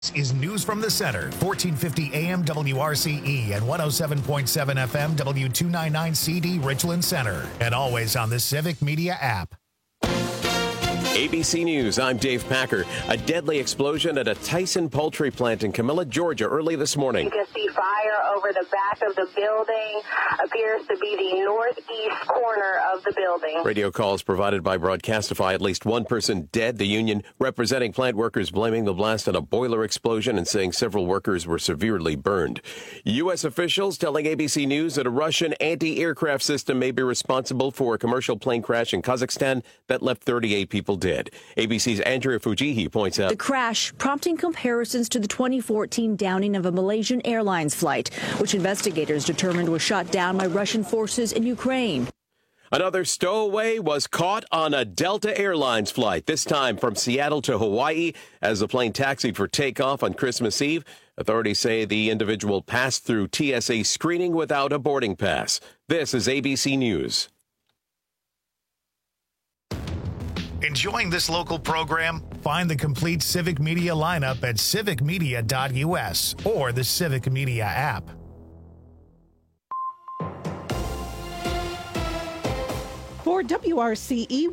This is News from the Center, 1450 AM WRCE and 107.7 FM W299CD Richland Center, and always on the Civic Media app. ABC News, I'm Dave Packer. A deadly explosion at a Tyson poultry plant in Camilla, Georgia, early this morning. You can see fire over the back of the building. Appears to be the northeast corner of the building. Radio calls provided by Broadcastify. At least one person dead. The union representing plant workers blaming the blast on a boiler explosion and saying several workers were severely burned. U.S. officials telling ABC News that a Russian anti-aircraft system may be responsible for a commercial plane crash in Kazakhstan that left 38 people dead. ABC's Andrea Fujihi points out the crash prompting comparisons to the 2014 downing of a Malaysian Airlines flight, which investigators determined was shot down by Russian forces in Ukraine. Another stowaway was caught on a Delta Airlines flight, this time from Seattle to Hawaii, as the plane taxied for takeoff on Christmas Eve. Authorities say the individual passed through TSA screening without a boarding pass. This is ABC News. Enjoying this local program? Find the complete Civic Media lineup at civicmedia.us or the Civic Media app. For WRCE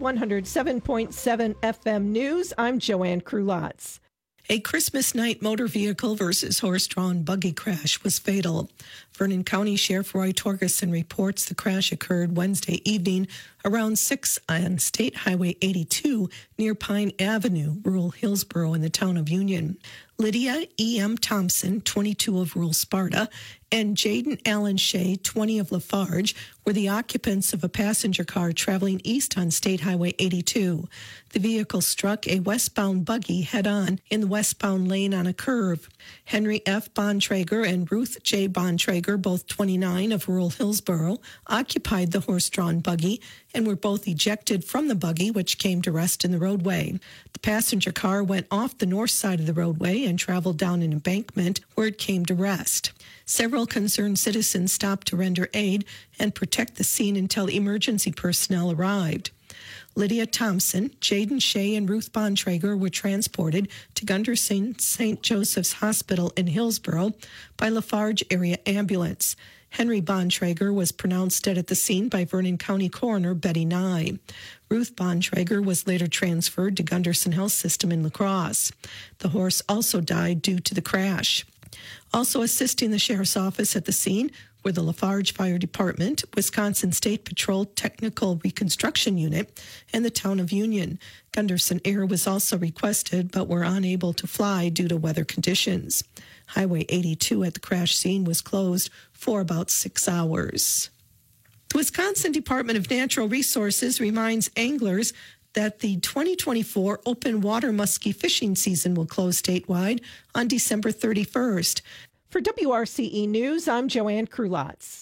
107.7 FM News, I'm Joanne Krulotz. A Christmas night motor vehicle versus horse-drawn buggy crash was fatal. Vernon County Sheriff Roy Torgerson reports the crash occurred Wednesday evening around 6 on State Highway 82 near Pine Avenue, rural Hillsborough in the town of Union. Lydia E.M. Thompson, 22 of rural Sparta, and Jaden Allen Shea, 20 of Lafarge, were the occupants of a passenger car traveling east on State Highway 82. The vehicle struck a westbound buggy head-on in the westbound lane on a curve. Henry F. Bontrager and Ruth J. Bontrager, both 29 of rural Hillsborough, occupied the horse-drawn buggy and were both ejected from the buggy, which came to rest in the roadway. The passenger car went off the north side of the roadway and traveled down an embankment where it came to rest. Several concerned citizens stopped to render aid and protect the scene until emergency personnel arrived. Lydia Thompson, Jaden Shea, and Ruth Bontrager were transported to Gunderson St. Joseph's Hospital in Hillsborough by Lafarge Area Ambulance. Henry Bontrager was pronounced dead at the scene by Vernon County Coroner Betty Nye. Ruth Bontrager was later transferred to Gunderson Health System in La Crosse. The horse also died due to the crash. Also assisting the sheriff's office at the scene were the Lafarge Fire Department, Wisconsin State Patrol Technical Reconstruction Unit, and the town of Union. Gunderson Air was also requested, but were unable to fly due to weather conditions. Highway 82 at the crash scene was closed for about 6 hours. The Wisconsin Department of Natural Resources reminds anglers that the 2024 open water muskie fishing season will close statewide on December 31st. For WRCE News, I'm Joanne Krulotz.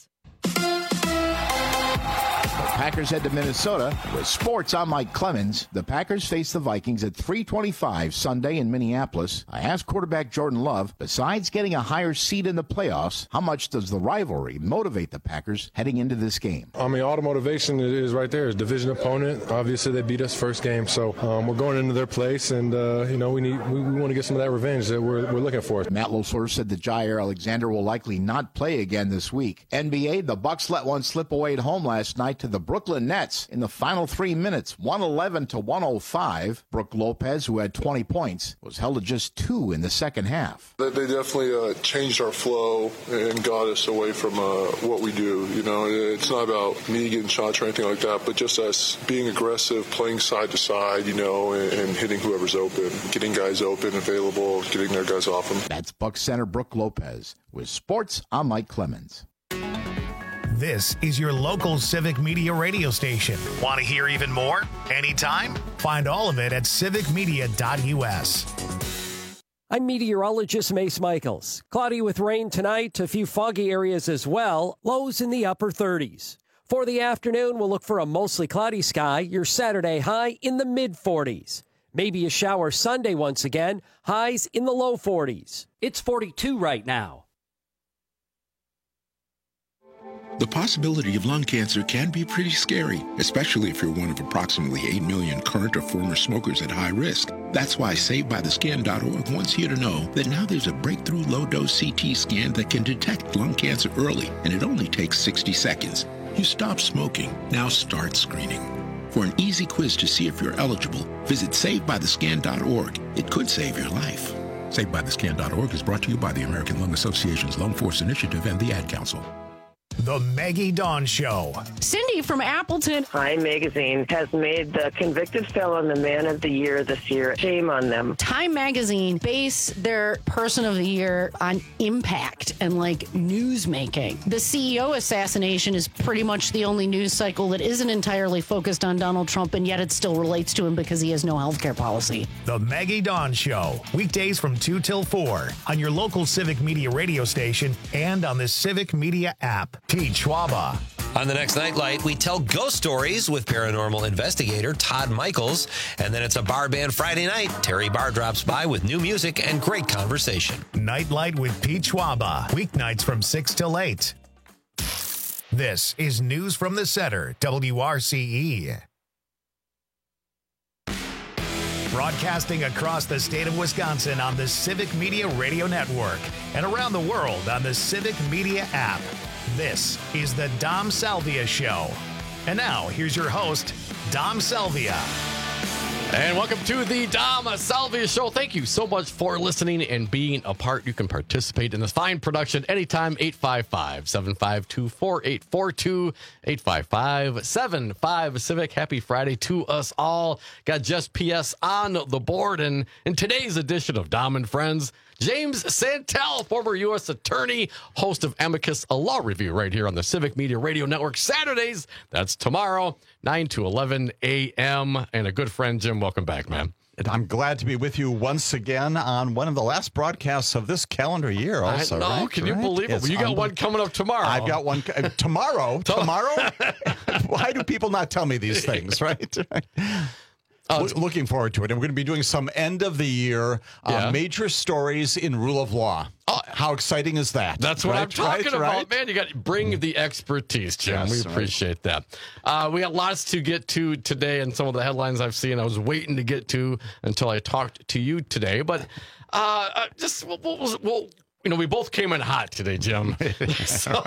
Packers head to Minnesota. With sports, I'm Mike Clemens. The Packers face the Vikings at 3:25 Sunday in Minneapolis. I asked quarterback Jordan Love, besides getting a higher seed in the playoffs, how much does the rivalry motivate the Packers heading into this game? I mean, all the motivation is right there. It's a division opponent. Obviously, they beat us first game, so we're going into their place, and we want to get some of that revenge that we're looking for. Matt LaFleur said that Jair Alexander will likely not play again this week. NBA, the Bucks let one slip away at home last night to the Brooklyn Nets in the final 3 minutes, 111-105. Brook Lopez, who had 20 points, was held to just 2 in the second half. They definitely changed our flow and got us away from what we do. You know, it's not about me getting shots or anything like that, but just us being aggressive, playing side to side, and hitting whoever's open, getting guys open, available, getting their guys off them. That's Bucks center Brook Lopez. With sports, I'm Mike Clemens. This is your local Civic Media radio station. Want to hear even more? Anytime? Find all of it at civicmedia.us. I'm meteorologist Mace Michaels. Cloudy with rain tonight, a few foggy areas as well, lows in the upper 30s. For the afternoon, we'll look for a mostly cloudy sky, your Saturday high in the mid-40s. Maybe a shower Sunday once again, highs in the low 40s. It's 42 right now. The possibility of lung cancer can be pretty scary, especially if you're one of approximately 8 million current or former smokers at high risk. That's why SaveByTheScan.org wants you to know that now there's a breakthrough low-dose CT scan that can detect lung cancer early, and it only takes 60 seconds. You stop smoking, now start screening. For an easy quiz to see if you're eligible, visit SaveByTheScan.org. It could save your life. SaveByTheScan.org is brought to you by the American Lung Association's Lung Force Initiative and the Ad Council. The Maggie Dawn Show. Cindy from Appleton. Time Magazine has made the convicted felon the Man of the Year this year. Shame on them. Time Magazine base their Person of the Year on impact and like news making. The CEO assassination is pretty much the only news cycle that isn't entirely focused on Donald Trump, and yet it still relates to him because he has no health care policy. The Maggie Dawn Show. Weekdays from 2 till 4 on your local Civic Media radio station and on the Civic Media app. Pete Schwaba. On the next Nightlight, we tell ghost stories with paranormal investigator Todd Michaels. And then it's a bar band Friday night. Terry Barr drops by with new music and great conversation. Nightlight with Pete Schwaba. Weeknights from 6 till 8. This is News from the Center, WRCE. Broadcasting across the state of Wisconsin on the Civic Media Radio Network and around the world on the Civic Media app. This is the Dom Salvia Show. And now, here's your host, Dom Salvia. And welcome to the Dom Salvia Show. Thank you so much for listening and being a part. You can participate in this fine production anytime. 855-752-4842. 855-75-CIVIC. Happy Friday to us all. Got Just PS on the board. And in today's edition of Dom and Friends, James Santel, former U.S. attorney, host of Amicus, a law review right here on the Civic Media Radio Network. Saturdays, that's tomorrow, 9 to 11 a.m. And a good friend, Jim, welcome back, man. I'm glad to be with you once again on one of the last broadcasts of this calendar year also. I know, right? Can you believe it? Well, you got one coming up tomorrow. I've got one tomorrow. Tomorrow? Why do people not tell me these things, right? Looking forward to it. And we're going to be doing some end of the year major stories in rule of law. Oh, how exciting is that? That's what I'm talking about, man. You got to bring the expertise, Jim. Yes, we appreciate that. We got lots to get to today, and some of the headlines I've seen I was waiting to get to until I talked to you today. But we both came in hot today, Jim. So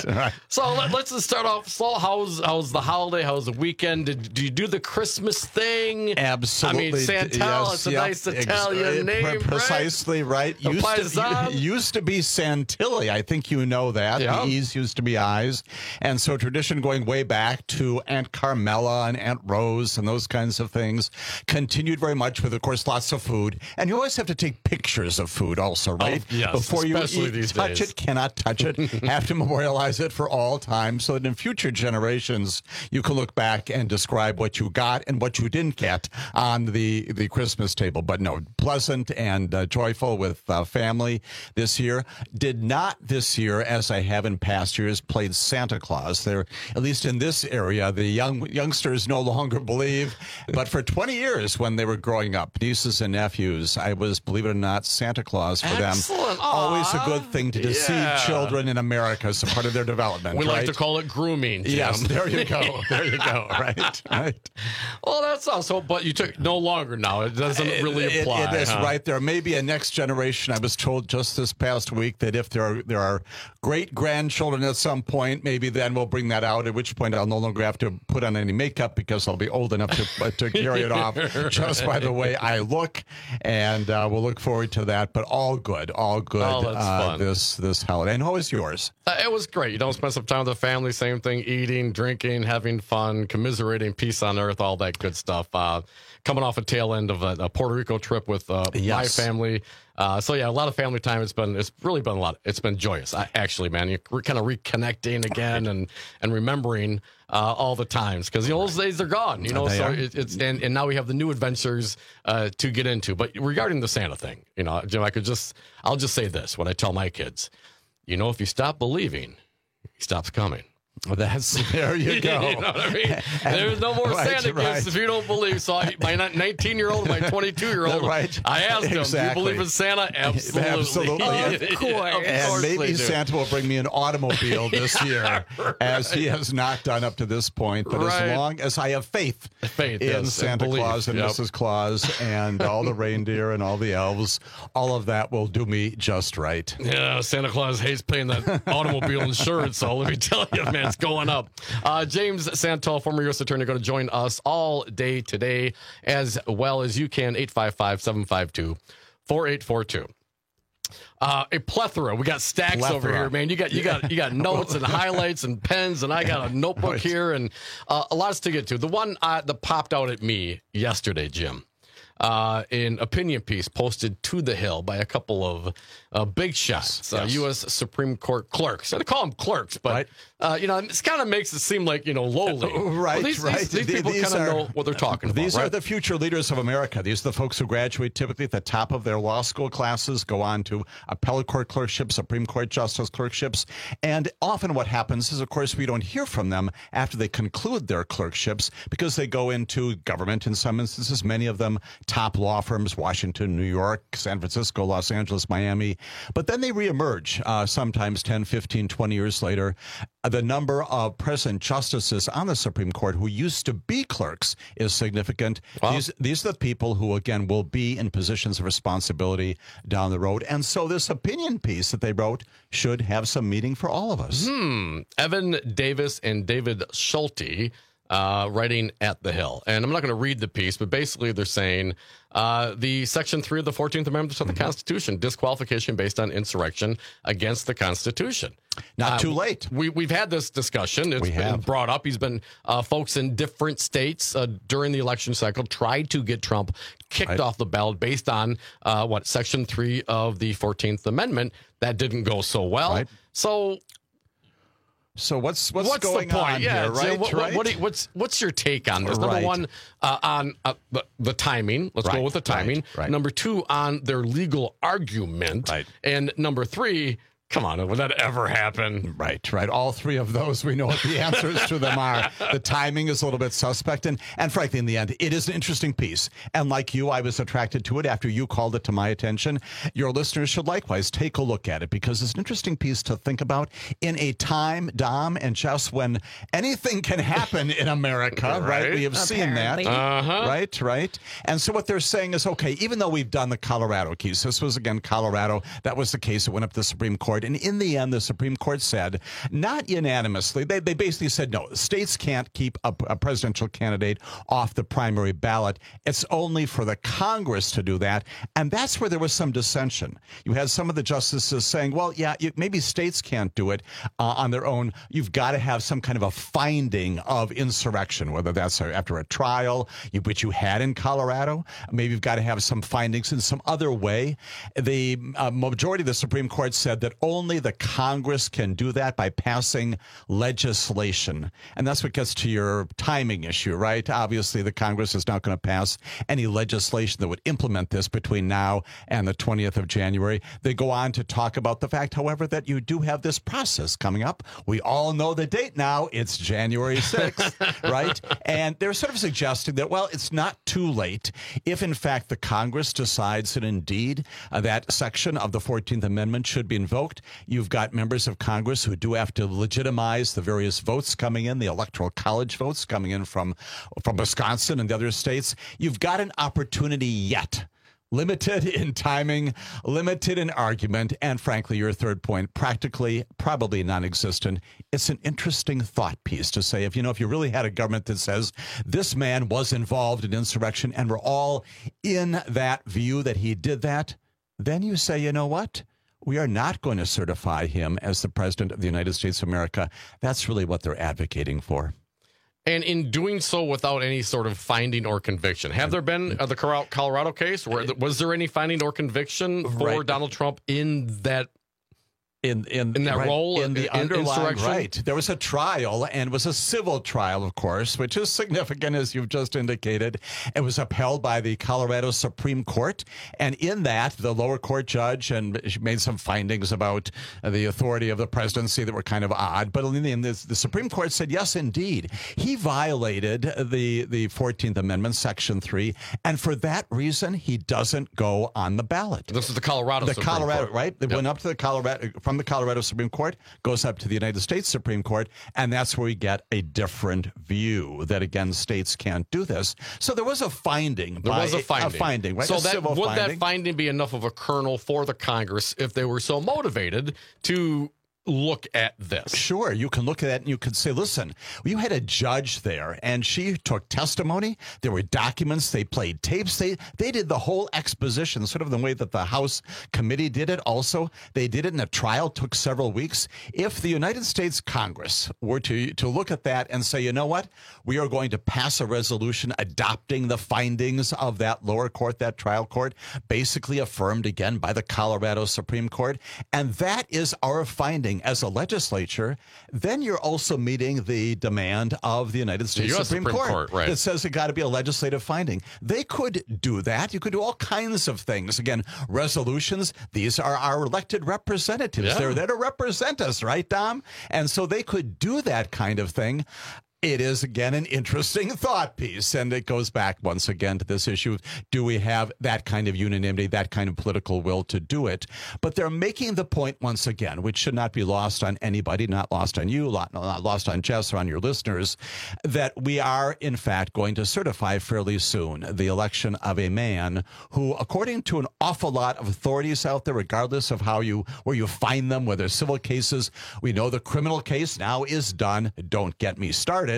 let's just start off slow. How's the holiday? How's the weekend? Did you do the Christmas thing? Absolutely. I mean, Santel, it's a nice Italian name, precisely right. Used to be Santilli. I think you know that. The E's used to be I's. And so tradition going way back to Aunt Carmela and Aunt Rose and those kinds of things continued very much with, of course, lots of food. And you always have to take pictures of food also, right? Oh, yes. Before you touch days. it, cannot touch it, have to memorialize it for all time so that in future generations you can look back and describe what you got and what you didn't get on the Christmas table. But no, pleasant and joyful with family this year. Did not this year, as I have in past years, played Santa Claus. There, at least in this area, the youngsters no longer believe. But for 20 years when they were growing up, nieces and nephews, I was, believe it or not, Santa Claus for them. Always a good thing to deceive children in America as a part of their development. We like to call it grooming, Jim. Yes, there you go. There you go. Right. Well, that's also, but you took no longer now. It doesn't really apply. It is right. There may be a next generation. I was told just this past week that if there are great grandchildren at some point, maybe then we'll bring that out, at which point I'll no longer have to put on any makeup because I'll be old enough to carry it off just by the way I look. And we'll look forward to that. But all good. Oh, that's fun. This holiday. And how was yours? It was great. You don't spend some time with the family, same thing, eating, drinking, having fun, commiserating, peace on earth, all that good stuff. Coming off a tail end of a Puerto Rico trip with my family. A lot of family time. It's really been a lot. It's been joyous. Actually, man, you're kind of reconnecting again and remembering all the times because those days are gone. And now we have the new adventures to get into. But regarding the Santa thing, Jim, I'll just say this when I tell my kids, if you stop believing, he stops coming. There you go. You know what I mean? There's no more Santa gifts if you don't believe. So my 19-year-old, my 22-year-old, I asked him, do you believe in Santa? Absolutely. Of course. And maybe Santa will bring me an automobile this year, as he has not done up to this point. But as long as I have faith in Santa Claus and Mrs. Claus and all the reindeer and all the elves, all of that will do me just right. Yeah, Santa Claus hates paying that automobile insurance, so let me tell you, man, it's going up. James Santel, former U.S. Attorney, going to join us all day today, as well as you can, 855-752-4842. A plethora. We got stacks over here, man. You got notes and highlights and pens, and I got a notebook here, and a lot to get to. The one that popped out at me yesterday, Jim, in opinion piece posted to the Hill by a couple of big shots, U.S. Supreme Court clerks. I call them clerks, but it kind of makes it seem like lowly. Right, well, these people kind of know what they're talking about. These are the future leaders of America. These are the folks who graduate typically at the top of their law school classes, go on to appellate court clerkships, Supreme Court justice clerkships, and often what happens is, of course, we don't hear from them after they conclude their clerkships because they go into government. In some instances, many of them top law firms, Washington, New York, San Francisco, Los Angeles, Miami. But then they reemerge sometimes 10, 15, 20 years later. The number of present justices on the Supreme Court who used to be clerks is significant. Wow. These are the people who, again, will be in positions of responsibility down the road. And so this opinion piece that they wrote should have some meaning for all of us. Evan Davis and David Schulte writing at the Hill. And I'm not going to read the piece, but basically they're saying the Section 3 of the 14th Amendment of the Constitution, disqualification based on insurrection against the Constitution. Not too late. We've had this discussion. It's been brought up. He's been folks in different states during the election cycle tried to get Trump kicked off the ballot based on Section 3 of the 14th Amendment. That didn't go so well. Right. So what's going the point? On here, right? What's your take on this? Number one, on the timing. Let's go with the timing. Right. Number two, on their legal argument. Right. And number three, come on, would that ever happen? Right. All three of those, we know what the answers to them are. The timing is a little bit suspect. And frankly, in the end, it is an interesting piece. And like you, I was attracted to it after you called it to my attention. Your listeners should likewise take a look at it because it's an interesting piece to think about in a time, Dom, and just when anything can happen in America, right? We have seen that. Right. And so what they're saying is, okay, even though we've done the Colorado case, this was, again, Colorado, that was the case that went up to the Supreme Court. And in the end, the Supreme Court said, not unanimously, they basically said, no, states can't keep a presidential candidate off the primary ballot. It's only for the Congress to do that. And that's where there was some dissension. You had some of the justices saying, well, yeah, maybe states can't do it on their own. You've got to have some kind of a finding of insurrection, whether that's after a trial, which you had in Colorado. Maybe you've got to have some findings in some other way. The majority of the Supreme Court said that only the Congress can do that by passing legislation. And that's what gets to your timing issue, right? Obviously, the Congress is not going to pass any legislation that would implement this between now and the 20th of January. They go on to talk about the fact, however, that you do have this process coming up. We all know the date now. It's January 6th, right? And they're sort of suggesting that, well, it's not too late if, in fact, the Congress decides that indeed that section of the 14th Amendment should be invoked. You've got members of Congress who do have to legitimize the various votes coming in, the Electoral College votes coming in from Wisconsin and the other states. You've got an opportunity yet. Limited in timing, limited in argument, and frankly, your third point, practically, probably non-existent. It's an interesting thought piece to say, if you really had a government that says this man was involved in insurrection and we're all in that view that he did that, then you say, you know what? We are not going to certify him as the president of the United States of America. That's really what they're advocating for. And in doing so without any sort of finding or conviction. Have there been the Colorado case? Was there any finding or conviction for Donald Trump in that in that right, role in the in underlying insurrection? right. There was a trial, and it was a civil trial, of course, which is significant, as you've just indicated. It was upheld by the Colorado Supreme Court, and in that, the lower court judge made some findings about the authority of the presidency that were kind of odd. But in the end, the Supreme Court said, yes, indeed, he violated the 14th Amendment, Section 3, and for that reason, he doesn't go on the ballot. This is the Colorado Supreme Court. Right? It went up to from the Colorado Supreme Court, goes up to the United States Supreme Court, and that's where we get a different view that, again, states can't do this. So there was a finding. There was a finding. Right? So that finding be enough of a kernel for the Congress if they were so motivated to look at this? Sure. You can look at that and you can say, listen, you had a judge there and she took testimony. There were documents. They played tapes. They did the whole exposition, sort of the way that the House committee did it. Also, they did it in a trial, took several weeks. If the United States Congress were to look at that and say, you know what, we are going to pass a resolution adopting the findings of that lower court, that trial court, basically affirmed again by the Colorado Supreme Court, and that is our finding as a legislature, then you're also meeting the demand of the United States Supreme Court right, that says it got to be a legislative finding. They could do that. You could do all kinds of things. Again, resolutions, these are our elected representatives. Yeah. They're there to represent us, right, Dom? And so they could do that kind of thing. It is, again, an interesting thought piece, and it goes back once again to this issue of, do we have that kind of unanimity, that kind of political will to do it? But they're making the point once again, which should not be lost on anybody, not lost on you, not lost on Jess or on your listeners, that we are, in fact, going to certify fairly soon the election of a man who, according to an awful lot of authorities out there, regardless of where you find them, whether civil cases, we know the criminal case now is done. Don't get me started.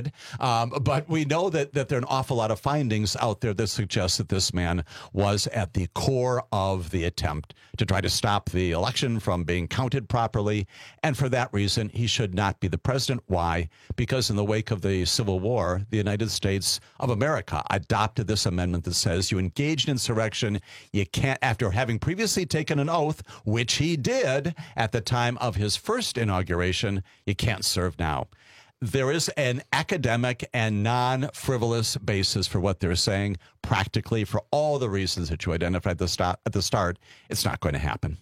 But we know that there are an awful lot of findings out there that suggest that this man was at the core of the attempt to try to stop the election from being counted properly. And for that reason, he should not be the president. Why? Because in the wake of the Civil War, the United States of America adopted this amendment that says you engaged in insurrection, you can't, after having previously taken an oath, which he did at the time of his first inauguration, you can't serve now. There is an academic and non-frivolous basis for what they're saying. Practically, for all the reasons that you identified at the start, it's not going to happen.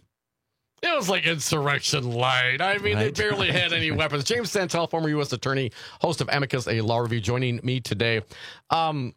It was like insurrection light. I mean, Right. They barely had any weapons. James Santel, former U.S. attorney, host of Amicus, a law review, joining me today. Heavy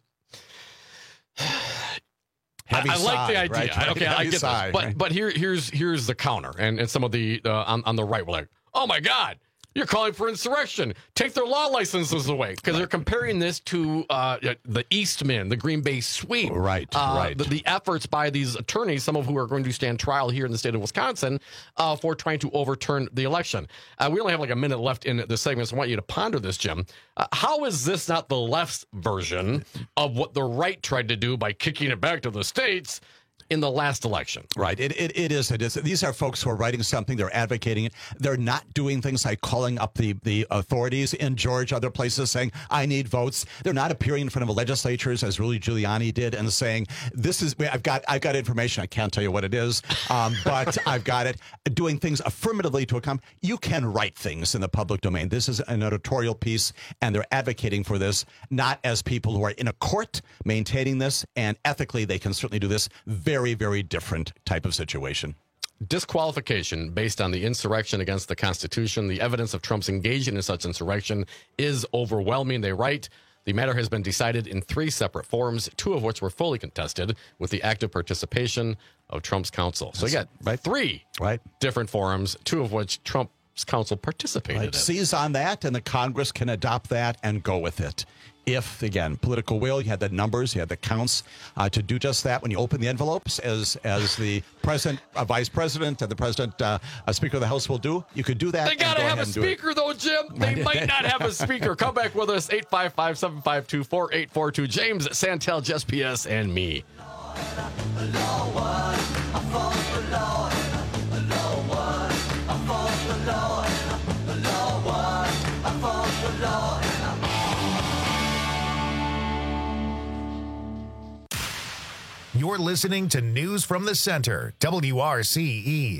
I like the sigh, idea. right? Okay, I Heavy get sigh, this. right? But here's the counter, and some of the on the right were like, oh my God, you're calling for insurrection. Take their law licenses away, because they're comparing this to the Eastman, the Green Bay sweep. Right. The efforts by these attorneys, some of who are going to stand trial here in the state of Wisconsin, for trying to overturn the election. We only have like a minute left in the segment, so I want you to ponder this, Jim. How is this not the left's version of what the right tried to do by kicking it back to the states in the last election? Right. It is. These are folks who are writing something. They're advocating it. They're not doing things like calling up the authorities in Georgia, other places, saying, I need votes. They're not appearing in front of legislatures as Rudy Giuliani did and saying, I've got information. I can't tell you what it is, but I've got it. Doing things affirmatively to accomplish. You can write things in the public domain. This is an editorial piece, and they're advocating for this, not as people who are in a court maintaining this, and ethically they can certainly do this. Very, very different type of situation. Disqualification based on the insurrection against the Constitution. The evidence of Trump's engagement in such insurrection is overwhelming. They write, the matter has been decided in 3 separate forums, 2 of which were fully contested with the active participation of Trump's counsel. So you got 3 different forums, 2 of which Trump's counsel participated in. Seize on that, and the Congress can adopt that and go with it. If, again, political will, you had the numbers, you had the counts to do just that. When you open the envelopes, as the president, vice president, and the president, Speaker of the House will do, you could do that. They got to have a speaker, though, Jim. They might not have a speaker. Come back with us, 855-752-4842. James Santel, Jess PS, and me. You're listening to News from the Center, WRCE.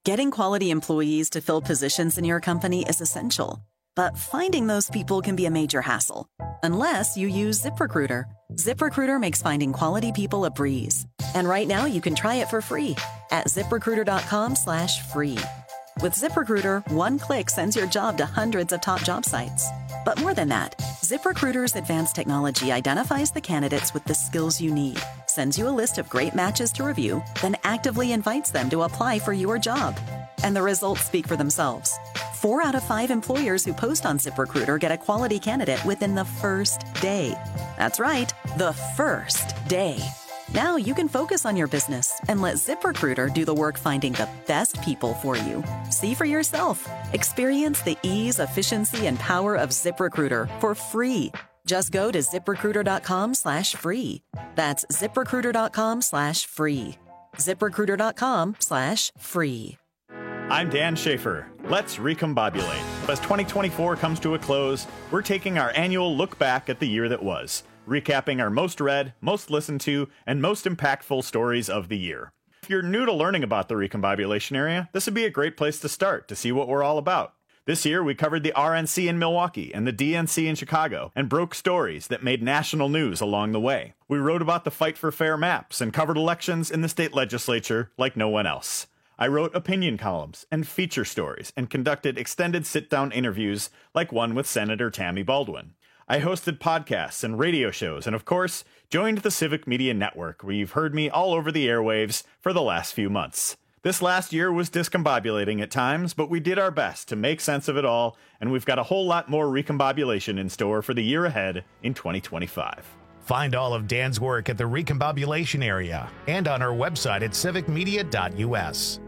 Getting quality employees to fill positions in your company is essential, but finding those people can be a major hassle, unless you use ZipRecruiter. ZipRecruiter makes finding quality people a breeze. And right now you can try it for free at ZipRecruiter.com/free. With ZipRecruiter, one click sends your job to hundreds of top job sites. But more than that, ZipRecruiter's advanced technology identifies the candidates with the skills you need, sends you a list of great matches to review, then actively invites them to apply for your job. And the results speak for themselves. 4 out of 5 employers who post on ZipRecruiter get a quality candidate within the first day. That's right, the first day. Now you can focus on your business and let ZipRecruiter do the work finding the best people for you. See for yourself. Experience the ease, efficiency, and power of ZipRecruiter for free. Just go to ZipRecruiter.com/free. That's ZipRecruiter.com/free. ZipRecruiter.com/free. I'm Dan Schaefer. Let's recombobulate. As 2024 comes to a close, we're taking our annual look back at the year that was, recapping our most read, most listened to, and most impactful stories of the year. If you're new to learning about the recombobulation area, this would be a great place to start to see what we're all about. This year, we covered the RNC in Milwaukee and the DNC in Chicago and broke stories that made national news along the way. We wrote about the fight for fair maps and covered elections in the state legislature like no one else. I wrote opinion columns and feature stories and conducted extended sit-down interviews like one with Senator Tammy Baldwin. I hosted podcasts and radio shows and, of course, joined the Civic Media Network, where you've heard me all over the airwaves for the last few months. This last year was discombobulating at times, but we did our best to make sense of it all, and we've got a whole lot more recombobulation in store for the year ahead in 2025. Find all of Dan's work at the recombobulation area and on our website at civicmedia.us.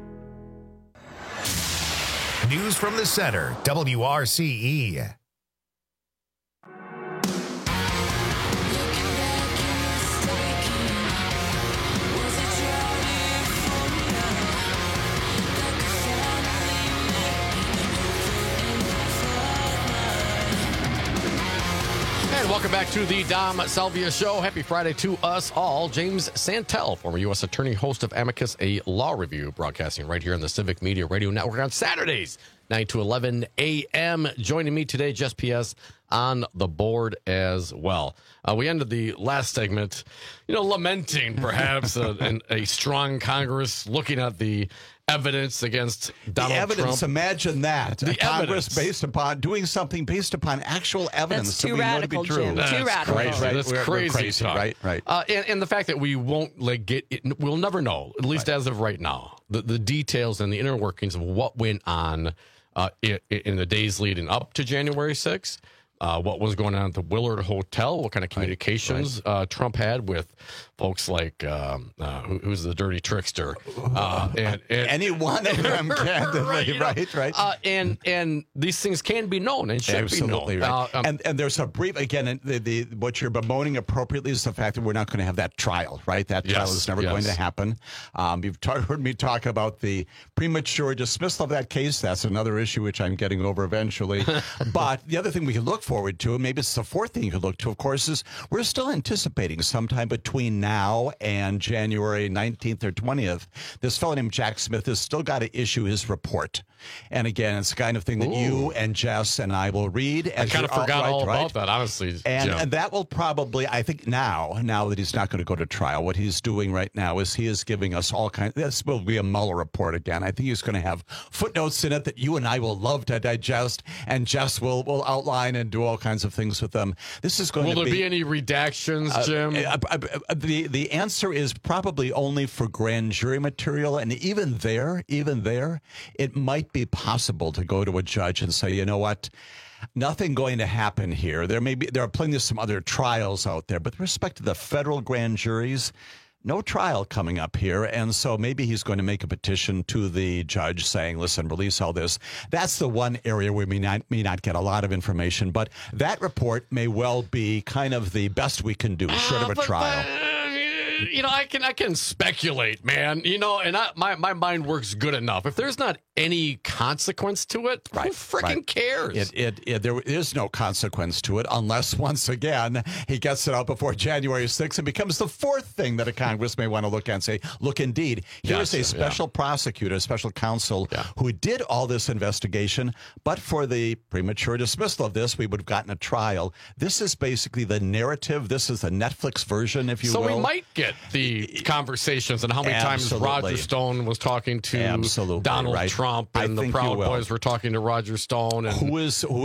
News from the center, WRCE. And welcome back to the Dom Salvia Show. Happy Friday to us all. James Santel, former U.S. attorney, host of Amicus, a law review, broadcasting right here on the Civic Media Radio Network on Saturdays, 9 to 11 a.m. Joining me today, Jess P.S. on the board as well. We ended the last segment, lamenting perhaps a strong Congress, looking at the evidence against Donald Trump. Imagine that. The Congress evidence. based upon doing something based upon actual evidence That's too radical, Jim. Too radical. Right. That's crazy talk. Right. And the fact that we won't we'll never know, at least as of right now, the details and the inner workings of what went on in the days leading up to January 6th. What was going on at the Willard Hotel, what kind of communications Trump had with folks like, who's the dirty trickster? And any one of them, candidly, right. And these things can be known and should Absolutely be known. Right. And there's a brief, again, what you're bemoaning appropriately is the fact that we're not going to have that trial, right? That trial is never going to happen. You've heard me talk about the premature dismissal of that case. That's another issue which I'm getting over eventually. But the other thing we can look forward to, and maybe it's the fourth thing you could look to, of course, is we're still anticipating sometime between now and January 19th or 20th, this fellow named Jack Smith has still got to issue his report. And again, it's the kind of thing that you and Jess and I will read. I kind of forgot all about that, honestly. And that will probably, I think now that he's not going to go to trial, what he's doing right now is he is giving us all kinds, this will be a Mueller report again. I think he's going to have footnotes in it that you and I will love to digest, and Jess will outline and do all kinds of things with them. This is going to be... Will there be any redactions, Jim? The answer is probably only for grand jury material, and even there, it might be possible to go to a judge and say, you know what, nothing going to happen here. There are plenty of some other trials out there, but with respect to the federal grand juries, no trial coming up here, and so maybe he's going to make a petition to the judge saying, listen, release all this. That's the one area where we may not get a lot of information, but that report may well be kind of the best we can do, short of a trial. I can speculate, man. And my mind works good enough. If there's not any consequence to it, who freaking cares? There is no consequence to it unless, once again, he gets it out before January 6th and becomes the fourth thing that a Congress may want to look at and say, look, indeed, here's a special prosecutor, a special counsel who did all this investigation, but for the premature dismissal of this, we would have gotten a trial. This is basically the narrative. This is the Netflix version, if you will. So we might get the conversations and how many times Roger Stone was talking to Donald Trump, and the Proud Boys were talking to Roger Stone. And who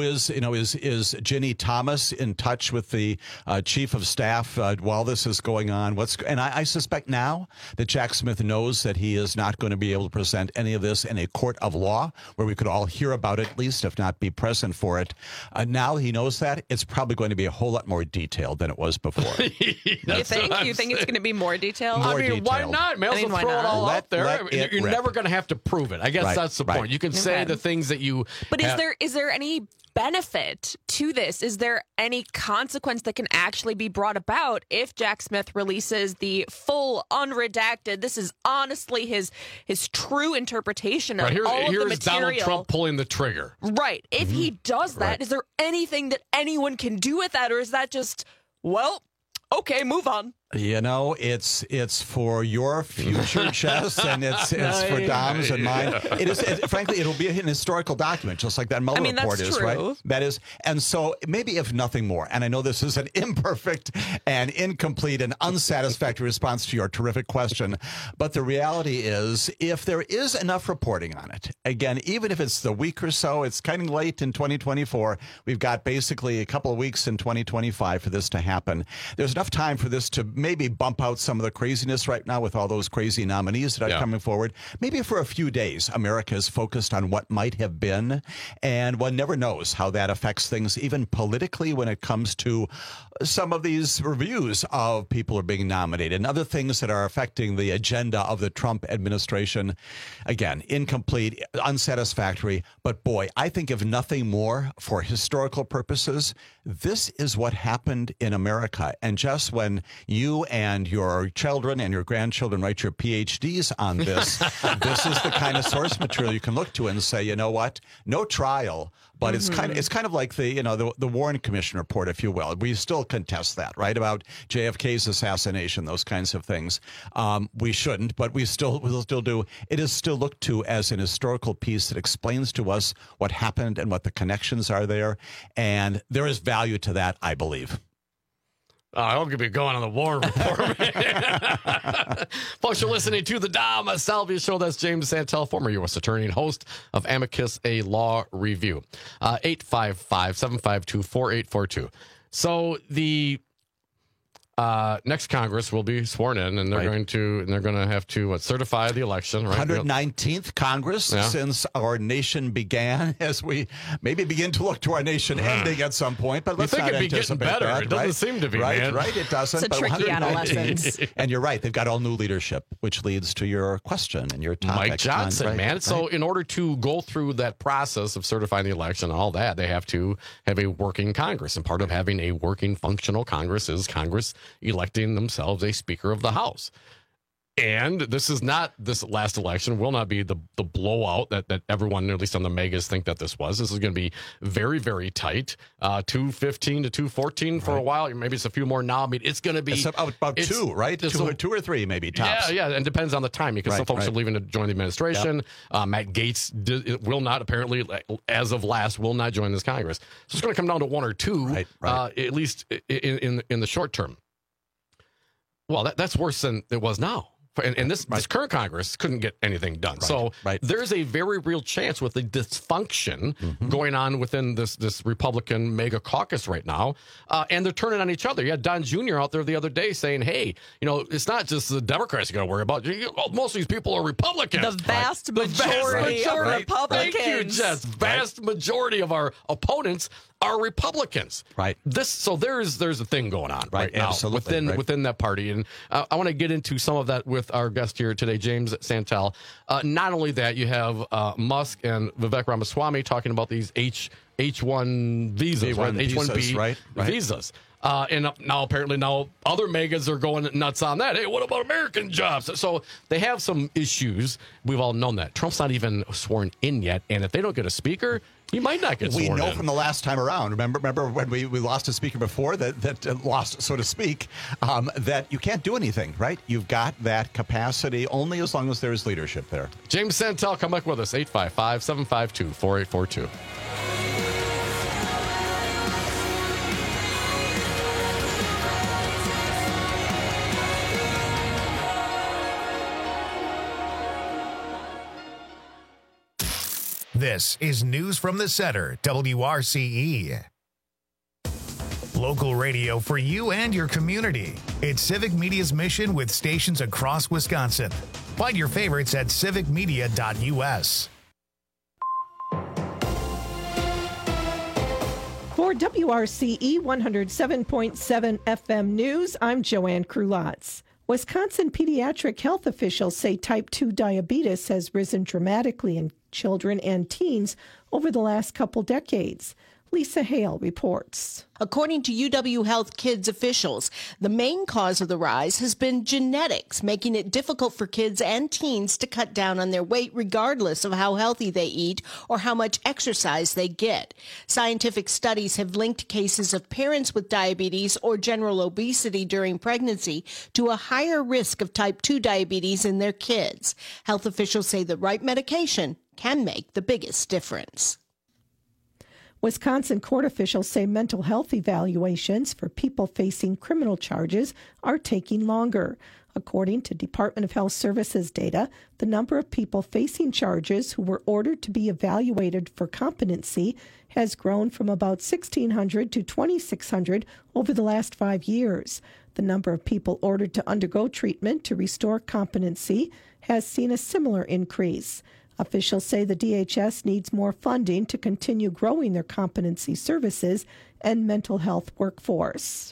is Ginny Thomas in touch with the chief of staff while this is going on? And I suspect now that Jack Smith knows that he is not going to be able to present any of this in a court of law where we could all hear about it, at least, if not be present for it. Now he knows that it's probably going to be a whole lot more detailed than it was before. You think it's going to be more detailed? Why not? May as well throw it all out there. You're never going to have to prove it. I guess that's the point. You can say the things that you. But is there any benefit to this? Is there any consequence that can actually be brought about if Jack Smith releases the full, unredacted? This is honestly his true interpretation of all of the material. Here's Donald Trump pulling the trigger. Right. If he does that, is there anything that anyone can do with that, or is that just, well, okay, move on? It's for your future, Jess, and it's for Dom's and mine. Frankly, it'll be an historical document, just like that Mueller report is, true. right? That is, and so maybe if nothing more, and I know this is an imperfect and incomplete and unsatisfactory response to your terrific question, but the reality is, if there is enough reporting on it, again, even if it's the week or so, it's kind of late in 2024. We've got basically a couple of weeks in 2025 for this to happen. There's enough time for this to maybe bump out some of the craziness right now with all those crazy nominees that are coming forward. Maybe for a few days, America is focused on what might have been, and one never knows how that affects things, even politically, when it comes to some of these reviews of people who are being nominated and other things that are affecting the agenda of the Trump administration. Again, incomplete, unsatisfactory, but boy, I think if nothing more, for historical purposes, this is what happened in America. And just when you and your children and your grandchildren write your PhDs on this, this is the kind of source material you can look to and say, you know what, no trial, but it's kind of like the Warren Commission report, if you will. We still contest that, right, about JFK's assassination, those kinds of things. We shouldn't, but we'll still do. It is still looked to as an historical piece that explains to us what happened and what the connections are there, and there is value to that, I believe. I'm going to be going on the Warren Report. Folks, you're listening to the Dom Salvia Show. That's James Santel, former U.S. attorney and host of Amicus, a law review. 855-752-4842. So the next Congress will be sworn in, and they're going to have to certify the election. Right? 119th Congress since our nation began, as we maybe begin to look to our nation ending at some point. But let's not anticipate better. That. It doesn't seem to be, man. Right, it doesn't. It's a tricky adolescence. And you're right; they've got all new leadership, which leads to your question and your topic. Mike Johnson, man. So in order to go through that process of certifying the election and all that, they have to have a working Congress, and part of having a working, functional Congress is Congress electing themselves a Speaker of the House. And this last election will not be the blowout that everyone, at least on the megas, think that this was. This is going to be very, very tight. 215 to 214 for a while. Maybe it's a few more now. I mean, it's going to be about two, right? Two or three, maybe tops. Yeah, and it depends on the timing because some folks are leaving to join the administration. Yep. Matt Gaetz will not, apparently, as of last, will not join this Congress. So it's going to come down to one or two, at least in the short term. Well, that's worse than it was now. And this current Congress couldn't get anything done. So there's a very real chance with the dysfunction going on within this Republican mega caucus right now. And they're turning on each other. You had Don Jr. out there the other day saying, hey, it's not just the Democrats you got to worry about. Most of these people are Republicans. The vast majority of Republicans. Thank you, Jess. Vast majority of our opponents are Republicans. Right. So there's a thing going on right now within that party. And I want to get into some of that with our guest here today, James Santel. Not only that, you have Musk and Vivek Ramaswamy talking about these H-1 visas, H-1B visas. And now apparently other megas are going nuts on that. Hey, what about American jobs? So they have some issues. We've all known that. Trump's not even sworn in yet. And if they don't get a speaker, he might not get sworn in. We know from the last time around. Remember when we lost a speaker before that lost, so to speak, that you can't do anything, right? You've got that capacity only as long as there is leadership there. James Santel, come back with us, 855-752-4842. This is News from the Center, WRCE. Local radio for you and your community. It's Civic Media's mission with stations across Wisconsin. Find your favorites at civicmedia.us. For WRCE 107.7 FM News, I'm Joanne Krulotz. Wisconsin pediatric health officials say type 2 diabetes has risen dramatically in children and teens over the last couple decades. Lisa Hale reports. According to UW Health Kids officials, the main cause of the rise has been genetics, making it difficult for kids and teens to cut down on their weight regardless of how healthy they eat or how much exercise they get. Scientific studies have linked cases of parents with diabetes or general obesity during pregnancy to a higher risk of type 2 diabetes in their kids. Health officials say the right medication can make the biggest difference. Wisconsin court officials say mental health evaluations for people facing criminal charges are taking longer. According to Department of Health Services data, the number of people facing charges who were ordered to be evaluated for competency has grown from about 1,600 to 2,600 over the last 5 years. The number of people ordered to undergo treatment to restore competency has seen a similar increase. Officials say the DHS needs more funding to continue growing their competency services and mental health workforce.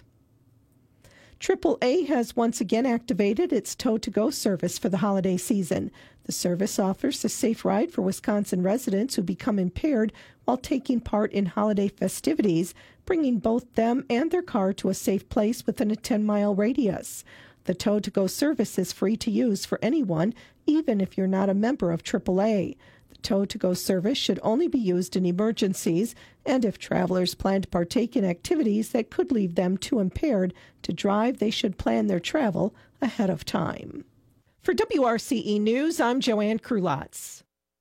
AAA has once again activated its Tow-to-Go service for the holiday season. The service offers a safe ride for Wisconsin residents who become impaired while taking part in holiday festivities, bringing both them and their car to a safe place within a 10-mile radius. The Tow-to-Go service is free to use for anyone, even if you're not a member of AAA. The Tow-to-Go service should only be used in emergencies, and if travelers plan to partake in activities that could leave them too impaired to drive, they should plan their travel ahead of time. For WRCE News, I'm Joanne Krulotz.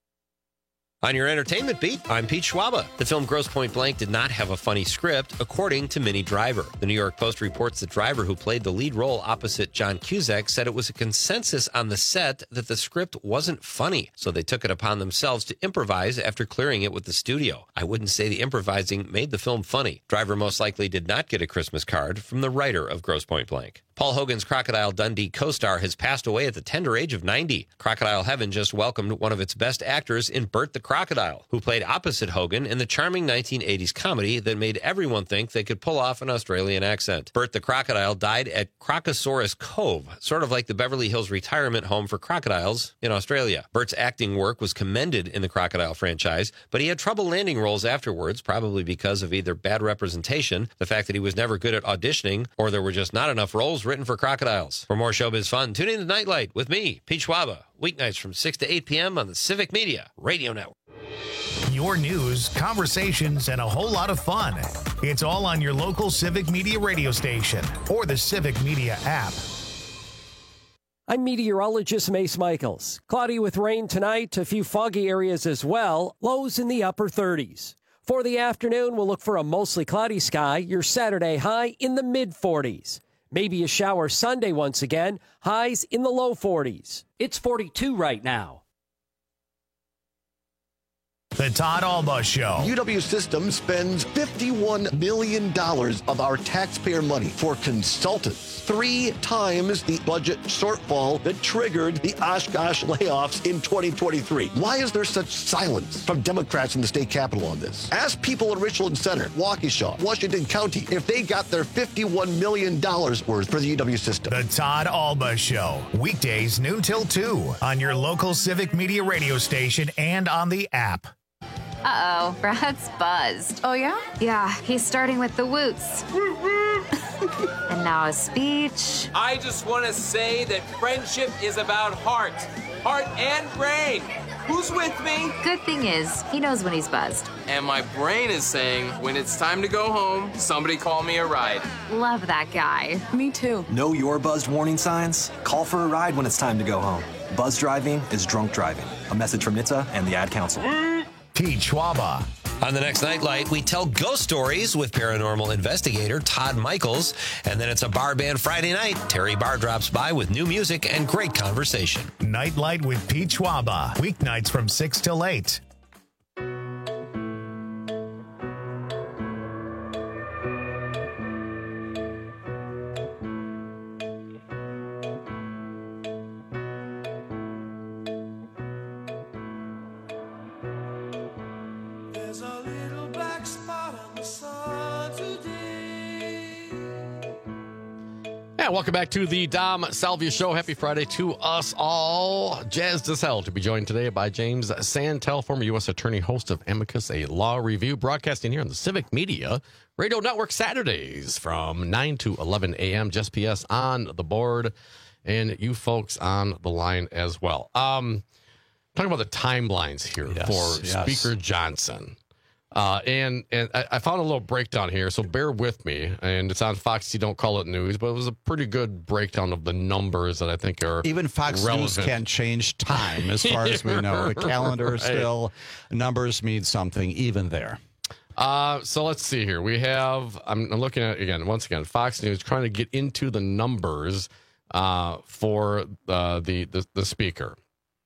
On your entertainment beat, I'm Pete Schwaba. The film Grosse Pointe Blank did not have a funny script, according to Minnie Driver. The New York Post reports that Driver, who played the lead role opposite John Cusack, said it was a consensus on the set that the script wasn't funny, so they took it upon themselves to improvise after clearing it with the studio. I wouldn't say the improvising made the film funny. Driver most likely did not get a Christmas card from the writer of Grosse Pointe Blank. Paul Hogan's Crocodile Dundee co-star has passed away at the tender age of 90. Crocodile Heaven just welcomed one of its best actors in Bert the Crocodile, who played opposite Hogan in the charming 1980s comedy that made everyone think they could pull off an Australian accent. Bert the Crocodile died at Crocosaurus Cove, sort of like the Beverly Hills retirement home for crocodiles in Australia. Bert's acting work was commended in the Crocodile franchise, but he had trouble landing roles afterwards, probably because of either bad representation, the fact that he was never good at auditioning, or there were just not enough roles written for crocodiles. For more showbiz fun, tune in to Nightlight with me, Pete Schwaba, weeknights from 6 to 8 p.m. on the Civic Media Radio Network. Your news, conversations, and a whole lot of fun. It's all on your local Civic Media radio station or the Civic Media app. I'm meteorologist Mace Michaels. Cloudy with rain tonight, a few foggy areas as well, lows in the upper 30s. For the afternoon, we'll look for a mostly cloudy sky, your Saturday high in the mid-40s. Maybe a shower Sunday once again, highs in the low 40s. It's 42 right now. The Todd Alba Show. UW Systems spends $51 million of our taxpayer money for consultants, 3 times the budget shortfall that triggered the Oshkosh layoffs in 2023. Why is there such silence from Democrats in the state capitol on this? Ask people in Richland Center, Waukesha, Washington County, if they got their $51 million worth for the UW system. The Todd Alba Show. Weekdays noon till 2 on your local Civic Media radio station and on the app. Uh-oh, Brad's buzzed. Oh, yeah? Yeah, he's starting with the woots. And now a speech. I just want to say that friendship is about heart and brain. Who's with me? Good thing is, he knows when he's buzzed. And my brain is saying, when it's time to go home, somebody call me a ride. Love that guy. Me too. Know your buzzed warning signs? Call for a ride when it's time to go home. Buzz driving is drunk driving. A message from NHTSA and the Ad Council. Pete Schwaba. On the next Nightlight, we tell ghost stories with paranormal investigator Todd Michaels. And then it's a bar band Friday night. Terry Barr drops by with new music and great conversation. Nightlight with Pete Schwaba. Weeknights from 6 till 8. Yeah, welcome back to the Dom Salvia Show. Happy Friday to us all. Jazzed as hell to be joined today by James Santel, former U.S. Attorney, host of Amicus, a law review, broadcasting here on the Civic Media Radio Network Saturdays from 9 to 11 a.m. Just PS on the board, and you folks on the line as well. Talking about the timelines here for Speaker Johnson. And I found a little breakdown here, so bear with me. And it's on Fox. You don't call it news, but it was a pretty good breakdown of the numbers that I think are even Fox relevant. News can't change time, as far as we know. The calendar still numbers mean something, even there. So let's see here. We have. I'm looking at once again Fox News trying to get into the numbers for the speaker.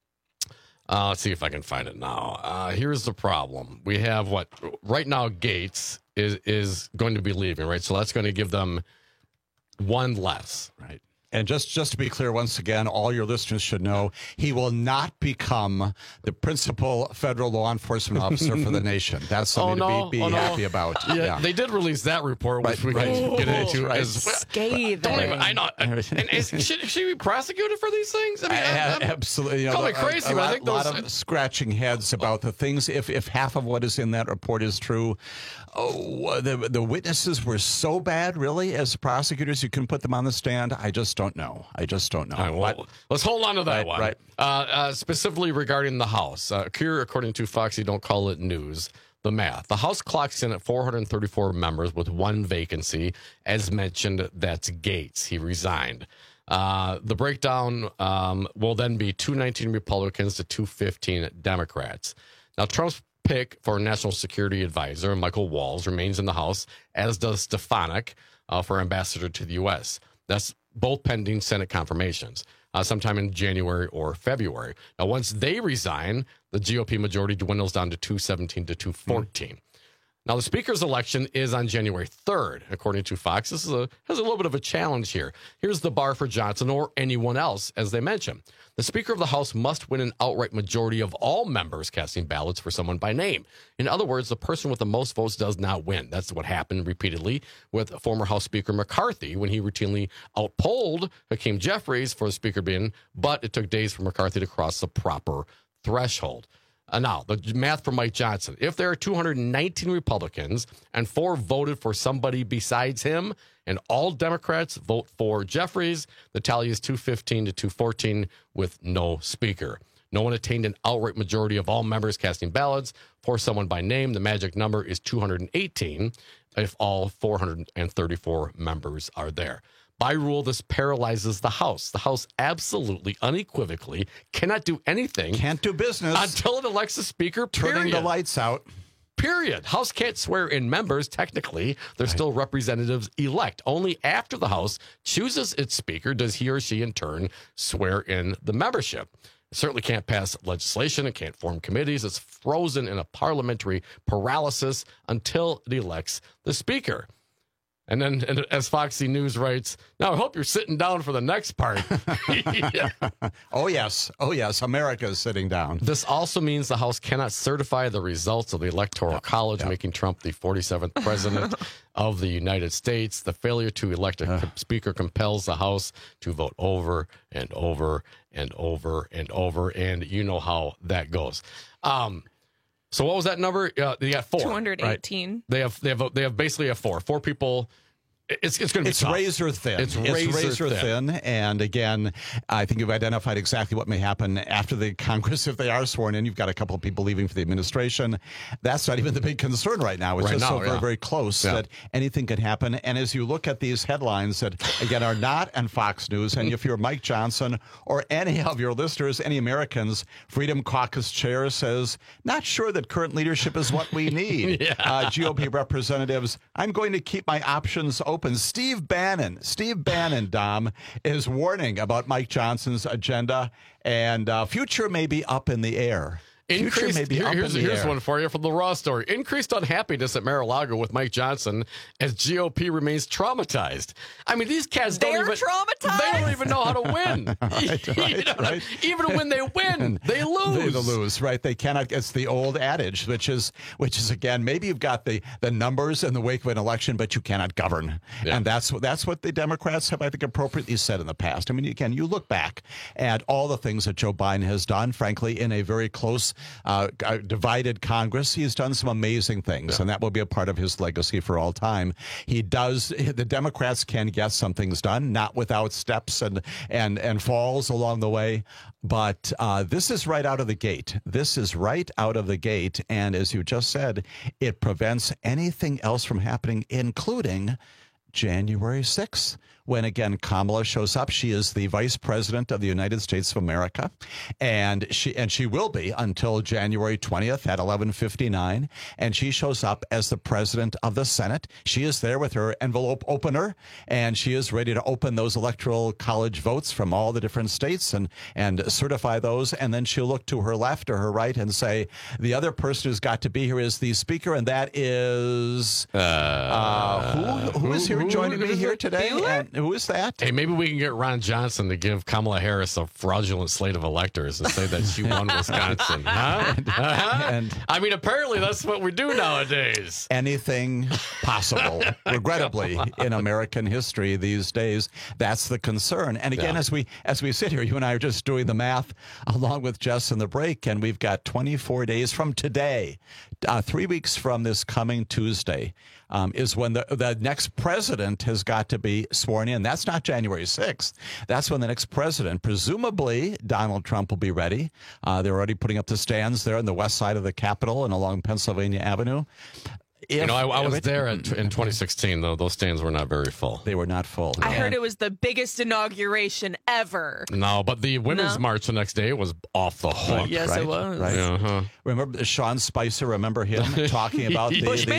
Let's see if I can find it now. Here's the problem. We have right now Gates is going to be leaving, right? So that's going to give them one less. Right. And just to be clear, once again, all your listeners should know, he will not become the principal federal law enforcement officer for the nation. That's something to be happy about. Yeah, they did release that report, which we can get into as scathing. Don't even. I know. And should she be prosecuted for these things? I mean, absolutely. Call me crazy, but I think those. A lot of scratching heads about the things. If half of what is in that report is true, the witnesses were so bad, really, as prosecutors, you couldn't put them on the stand. I just don't know. All right, well, let's hold on to that one. Right. Specifically regarding the House. Here, according to Fox, you don't call it news. The math. The House clocks in at 434 members with one vacancy. As mentioned, that's Gates. He resigned. The breakdown will then be 219 Republicans to 215 Democrats. Now, Trump's pick for National Security Advisor, Michael Waltz, remains in the House, as does Stefanik for ambassador to the U.S. That's both pending Senate confirmations sometime in January or February. Now, once they resign, the GOP majority dwindles down to 217 to 214. Now, the Speaker's election is on January 3rd, according to Fox. This has a little bit of a challenge here. Here's the bar for Johnson or anyone else, as they mentioned. The Speaker of the House must win an outright majority of all members casting ballots for someone by name. In other words, the person with the most votes does not win. That's what happened repeatedly with former House Speaker McCarthy when he routinely outpolled Hakeem Jeffries for the Speaker being, but it took days for McCarthy to cross the proper threshold. Now, the math for Mike Johnson. If there are 219 Republicans and 4 voted for somebody besides him, and all Democrats vote for Jeffries, the tally is 215 to 214 with no speaker. No one attained an outright majority of all members casting ballots for someone by name. The magic number is 218 if all 434 members are there. By rule, this paralyzes the House. The House absolutely, unequivocally cannot do anything. Can't do business. Until it elects a speaker, period. Turning the lights out. Period. House can't swear in members. Technically, they're still representatives elect. Only after the House chooses its speaker does he or she in turn swear in the membership. It certainly can't pass legislation. It can't form committees. It's frozen in a parliamentary paralysis until it elects the speaker. And then, as Foxy News writes, now I hope you're sitting down for the next part. Yeah. Oh, yes. America is sitting down. This also means the House cannot certify the results of the Electoral College, making Trump the 47th president of the United States. The failure to elect a speaker compels the House to vote over and over and over and over. And you know how that goes. So what was that number? They got 4. 218. Right? They have basically 4. 4 people It's going to be tough. Razor thin. It's razor thin. And again, I think you've identified exactly what may happen after the Congress if they are sworn in. You've got a couple of people leaving for the administration. That's not even the big concern right now. It's just very, very close that anything could happen. And as you look at these headlines that, again, are not on Fox News, and if you're Mike Johnson or any of your listeners, any Americans, Freedom Caucus chair says, not sure that current leadership is what we need. GOP representatives, I'm going to keep my options open. Steve Bannon, Dom, is warning about Mike Johnson's agenda, and future may be up in the air. Here's one for you from the Raw story. Increased unhappiness at Mar-a-Lago with Mike Johnson as GOP remains traumatized. I mean, these cats traumatized. They don't even know how to win. Right. Even when they win, they lose. They lose, right? They cannot. It's the old adage, which is again, maybe you've got the numbers in the wake of an election, but you cannot govern. And that's what the Democrats have, I think, appropriately said in the past. I mean, again, you look back at all the things that Joe Biden has done, frankly, in a very close divided Congress. He's done some amazing things, and that will be a part of his legacy for all time. The Democrats can get some things done, not without steps and falls along the way, but this is right out of the gate. And as you just said, it prevents anything else from happening, including January 6th, when, again, Kamala shows up. She is the vice president of the United States of America, and she will be until January 20th at 11:59, and she shows up as the president of the Senate. She is there with her envelope opener, and she is ready to open those electoral college votes from all the different states and certify those, and then she'll look to her left or her right and say, the other person who's got to be here is the speaker, and that is who is here joining me here today? And who is that? Hey, maybe we can get Ron Johnson to give Kamala Harris a fraudulent slate of electors and say that she won Wisconsin. And I mean, apparently that's what we do nowadays. Anything possible, regrettably, in American history these days. That's the concern. And again, as we sit here, you and I are just doing the math along with Jess in the break, and we've got 24 days from today, 3 weeks from this coming Tuesday, is when the next president has got to be sworn in. That's not January 6th. That's when the next president, presumably Donald Trump, will be ready. They're already putting up the stands there on the west side of the Capitol and along Pennsylvania Avenue. I was there in 2016, though. Those stands were not very full. They were not full. I heard it was the biggest inauguration ever. No, but the Women's March the next day was off the hook. Yes, right? It was. Right. Remember Sean Spicer? Remember him talking about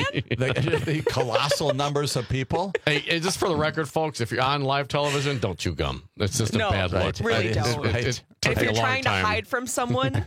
the colossal numbers of people? Hey, just for the record, folks, if you're on live television, don't chew gum. It's just a bad look. Really don't. It if you're trying to time. hide from someone,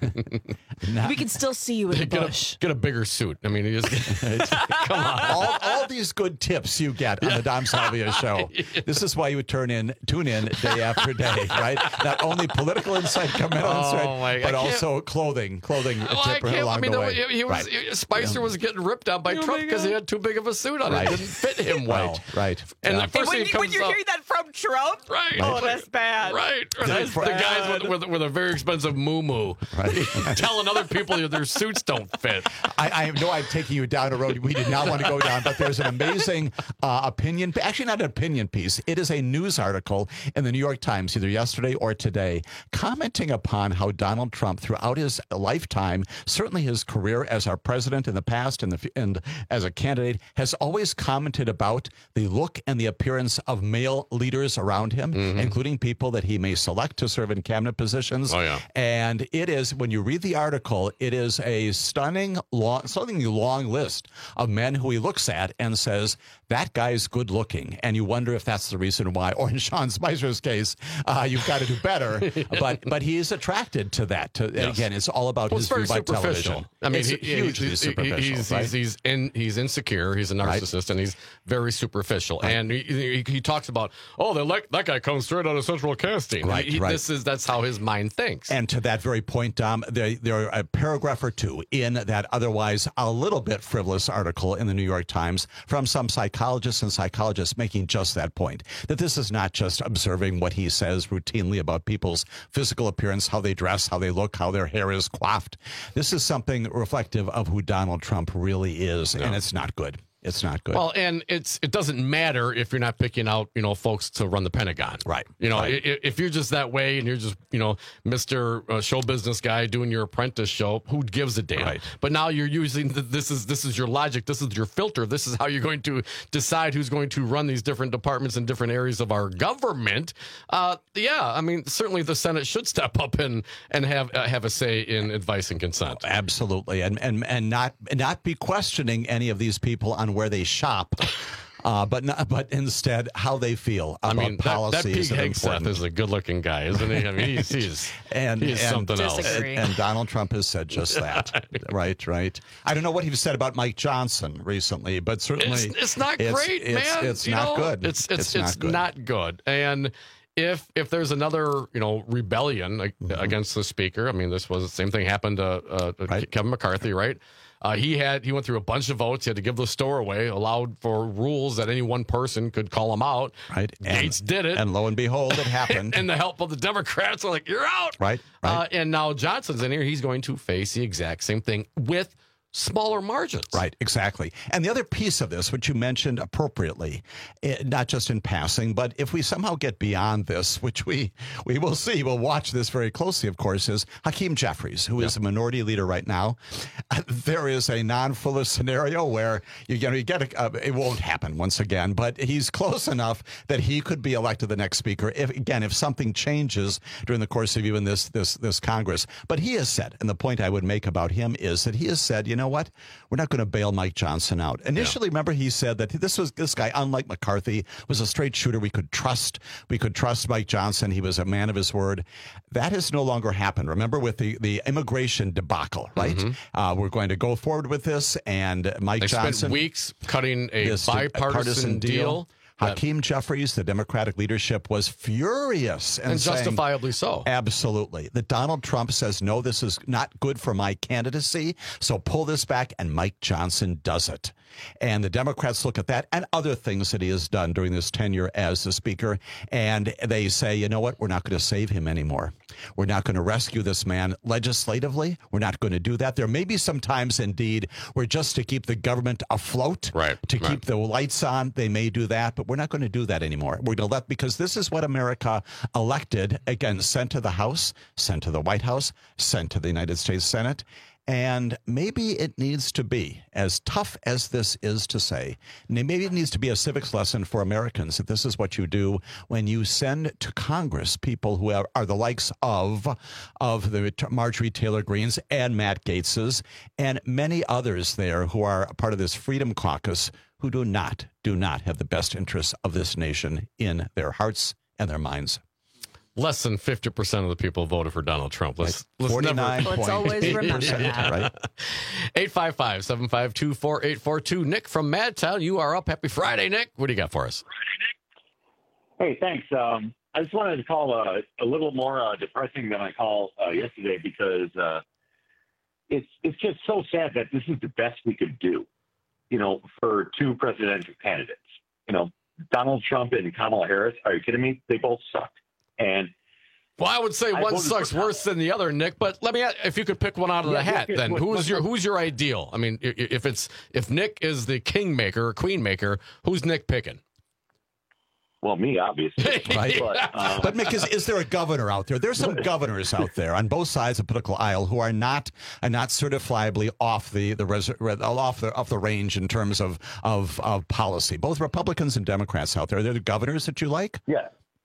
we can still see you in the bush. Get a bigger suit. I mean, you just come on. All these good tips you get on the Dom Salvia show. This is why you would tune in day after day, right? Not only political insight, governmental insight, but also clothing tip along the way. Spicer was getting ripped on by Trump because he had too big of a suit on. It didn't fit him well. Right. And the first thing when you're hearing that from Trump, right? Oh, that's bad. Right. The guys with a very expensive muumuu, telling other people their suits don't fit. I know I'm taking you down a road we did not want to go down, but there's an amazing opinion, actually not an opinion piece. It is a news article in the New York Times, either yesterday or today, commenting upon how Donald Trump, throughout his lifetime, certainly his career as our president in the past and as a candidate, has always commented about the look and the appearance of male leaders around him, including people that he may select to serve in cabinet positions. And it is, when you read the article, it is a stunning, long list of men who he looks at and says, that guy's good looking. And you wonder if that's the reason why, or in Sean Spicer's case, you've got to do better. But he is attracted to that. Again, it's all about his view by television. I mean, it's hugely superficial. He's insecure. He's a narcissist, and he's very superficial. And he talks about, that guy comes straight out of Central Casting. That's how his mind thinks. And to that very point, Dom, there are a paragraph or two in that otherwise a little bit frivolous article in the New York Times from some psychologists making just that point, that this is not just observing what he says routinely about people's physical appearance, how they dress, how they look, how their hair is coiffed. This is something reflective of who Donald Trump really is, and it's not good. It's not good. Well, and it doesn't matter if you're not picking out, folks to run the Pentagon. Right. Right. If you're just that way and you're just, Mr. Show business guy doing your apprentice show, who gives a damn? Right. But now you're using this is your logic. This is your filter. This is how you're going to decide who's going to run these different departments in different areas of our government. Certainly the Senate should step up and have a say in advice and consent. Absolutely. And not be questioning any of these people on where they shop, but instead how they feel about policies. That Pete Hegseth is a good-looking guy, isn't he? I mean, he's something else. And Donald Trump has said just that. Right. I don't know what he said about Mike Johnson recently, but certainly it's not great, man. It's not good. It's not good. And if there's another rebellion against the speaker, I mean, this was the same thing happened to Kevin McCarthy, right? He went through a bunch of votes. He had to give the store away, allowed for rules that any one person could call him out. Right. Gates did it. And lo and behold, it happened. And the help of the Democrats are like, you're out. Right. And now Johnson's in here. He's going to face the exact same thing with smaller margins. Right, exactly. And the other piece of this, which you mentioned appropriately, not just in passing, but if we somehow get beyond this, which we will see, we'll watch this very closely, of course, is Hakeem Jeffries, who is a minority leader right now. There is a non-Fuller scenario where you get it won't happen once again, but he's close enough that he could be elected the next speaker if something changes during the course of even this Congress. But he has said, and the point I would make about him is that he has said, you know what? We're not going to bail Mike Johnson out. Initially, remember, he said that this guy, unlike McCarthy, was a straight shooter we could trust. We could trust Mike Johnson. He was a man of his word. That has no longer happened. Remember, with the immigration debacle, right? Mm-hmm. We're going to go forward with this, and Mike Johnson. They spent weeks cutting a bipartisan deal. Hakeem Jeffries, the Democratic leadership, was furious. And justifiably so. Absolutely. That Donald Trump says, no, this is not good for my candidacy, so pull this back, and Mike Johnson does it. And the Democrats look at that and other things that he has done during this tenure as the speaker, and they say, you know what, we're not going to save him anymore. We're not going to rescue this man legislatively. We're not going to do that. There may be some times, indeed, where just to keep the government afloat, keep the lights on, they may do that, but we're not going to do that anymore. We're going to let, because this is what America elected, again, sent to the House, sent to the White House, sent to the United States Senate. And maybe it needs to be, as tough as this is to say, maybe it needs to be a civics lesson for Americans that this is what you do when you send to Congress people who are the likes of the Marjorie Taylor Greenes and Matt Gaetzes and many others there who are part of this Freedom Caucus who do not have the best interests of this nation in their hearts and their minds. Less than 50% of the people voted for Donald Trump. Let's 49. Let's always remember that. Right? 855-752-4842. Nick from Madtown, you are up. Happy Friday, Nick. What do you got for us? Hey, thanks. I just wanted to call a little more depressing than I called yesterday because it's just so sad that this is the best we could do, for two presidential candidates. Donald Trump and Kamala Harris. Are you kidding me? They both suck. And I would say one sucks worse than the other, Nick. But let me ask, if you could pick one out of the hat, then who's your ideal? I mean, if Nick is the kingmaker or queenmaker, who's Nick picking? Well, me, obviously. Right. But Mick, is there a governor out there? There's some governors out there on both sides of the political aisle who are not certifiably off the range in terms of policy. Both Republicans and Democrats out there. Are there governors that you like? Yeah.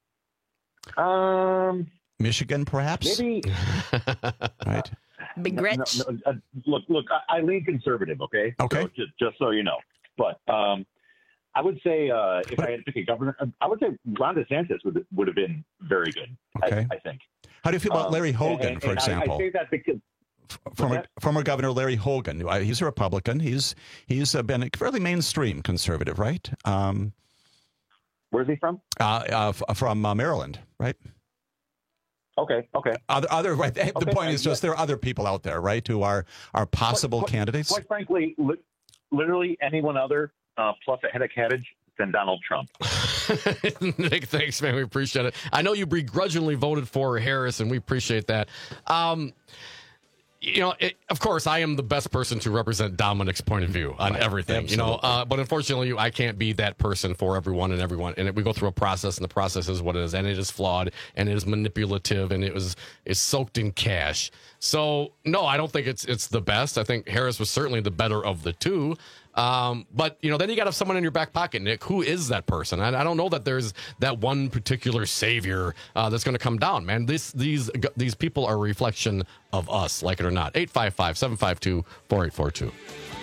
Michigan, perhaps. Maybe. Right. Big Rich. Look. I lean conservative. Okay. Okay. So, just so you know, but I would say if I had to pick a governor, I would say Ron DeSantis would have been very good. Okay. I think. How do you feel about Larry Hogan, for example? I say that because. Former Governor Larry Hogan. He's a Republican. He's been a fairly mainstream conservative, right? Where's he from? From Maryland, right? Okay. Other right. The point is just there are other people out there, right, who are possible candidates. Quite frankly, literally anyone other plus a head of cabbage than Donald Trump. Nick, thanks, man. We appreciate it. I know you begrudgingly voted for Harris, and we appreciate that. of course, I am the best person to represent Dominic's point of view on everything. Absolutely. But unfortunately, I can't be that person for everyone. And we go through a process, and the process is what it is, and it is flawed, and it is manipulative, and it's soaked in cash. So no, I don't think it's the best. I think Harris was certainly the better of the two. But then you got to have someone in your back pocket, Nick. Who is that person? I don't know that there's that one particular savior that's going to come down, man. These people are a reflection of us, like it or not. 855-752-4842.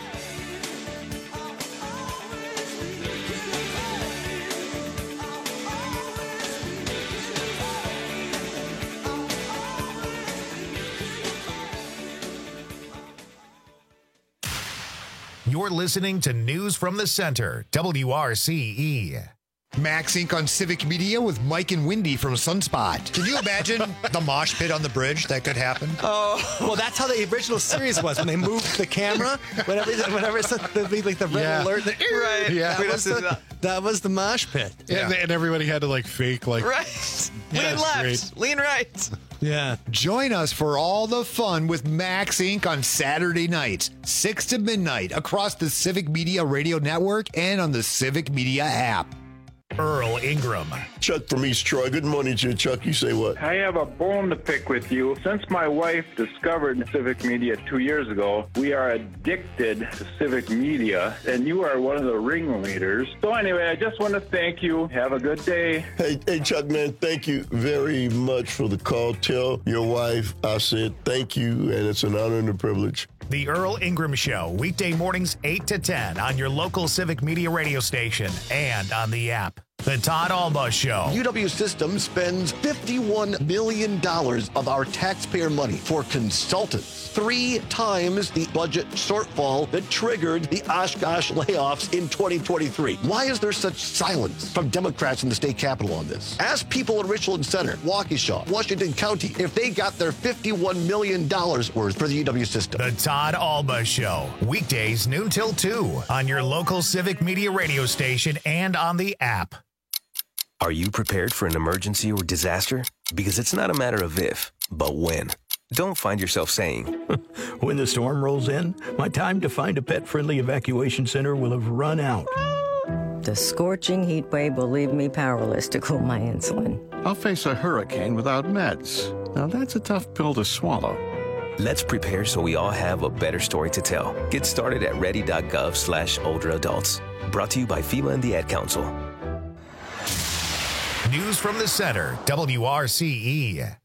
You're listening to News from the Center, WRCE. Max Inc. on Civic Media with Mike and Wendy from Sunspot. Can you imagine the mosh pit on the bridge that could happen? Oh, well, that's how the original series was when they moved the camera. Whenever it's like the red alert, right? Yeah, that was the mosh pit. Yeah. And everybody had to fake right. Lean left, lean right. Yeah. Join us for all the fun with Max Inc. on Saturday nights, 6 to midnight, across the Civic Media Radio Network and on the Civic Media app. Earl Ingram. Chuck from East Troy. Good morning to you, Chuck. You say what? I have a bone to pick with you. Since my wife discovered Civic Media 2 years ago, we are addicted to Civic Media, and you are one of the ringleaders. So anyway, I just want to thank you. Have a good day. Hey, Chuck, man, thank you very much for the call. Tell your wife I said thank you, and it's an honor and a privilege. The Earl Ingram Show, weekday mornings 8 to 10 on your local Civic Media radio station and on the app. The Todd Alba Show. UW Systems spends $51 million of our taxpayer money for consultants, 3 times the budget shortfall that triggered the Oshkosh layoffs in 2023. Why is there such silence from Democrats in the state capitol on this? Ask people in Richland Center, Waukesha, Washington County, if they got their $51 million worth for the UW system. The Todd Alba Show, weekdays noon till 2 on your local Civic Media radio station and on the app. Are you prepared for an emergency or disaster? Because it's not a matter of if, but when. Don't find yourself saying, when the storm rolls in, my time to find a pet-friendly evacuation center will have run out. The scorching heat wave will leave me powerless to cool my insulin. I'll face a hurricane without meds. Now that's a tough pill to swallow. Let's prepare so we all have a better story to tell. Get started at ready.gov/older adults. Brought to you by FEMA and the Ad Council. News from the Center, WRCE.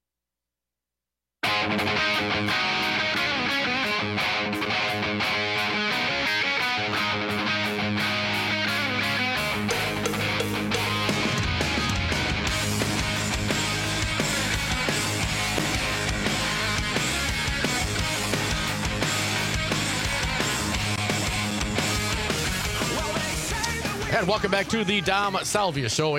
And welcome back to the Dom Salvia Show,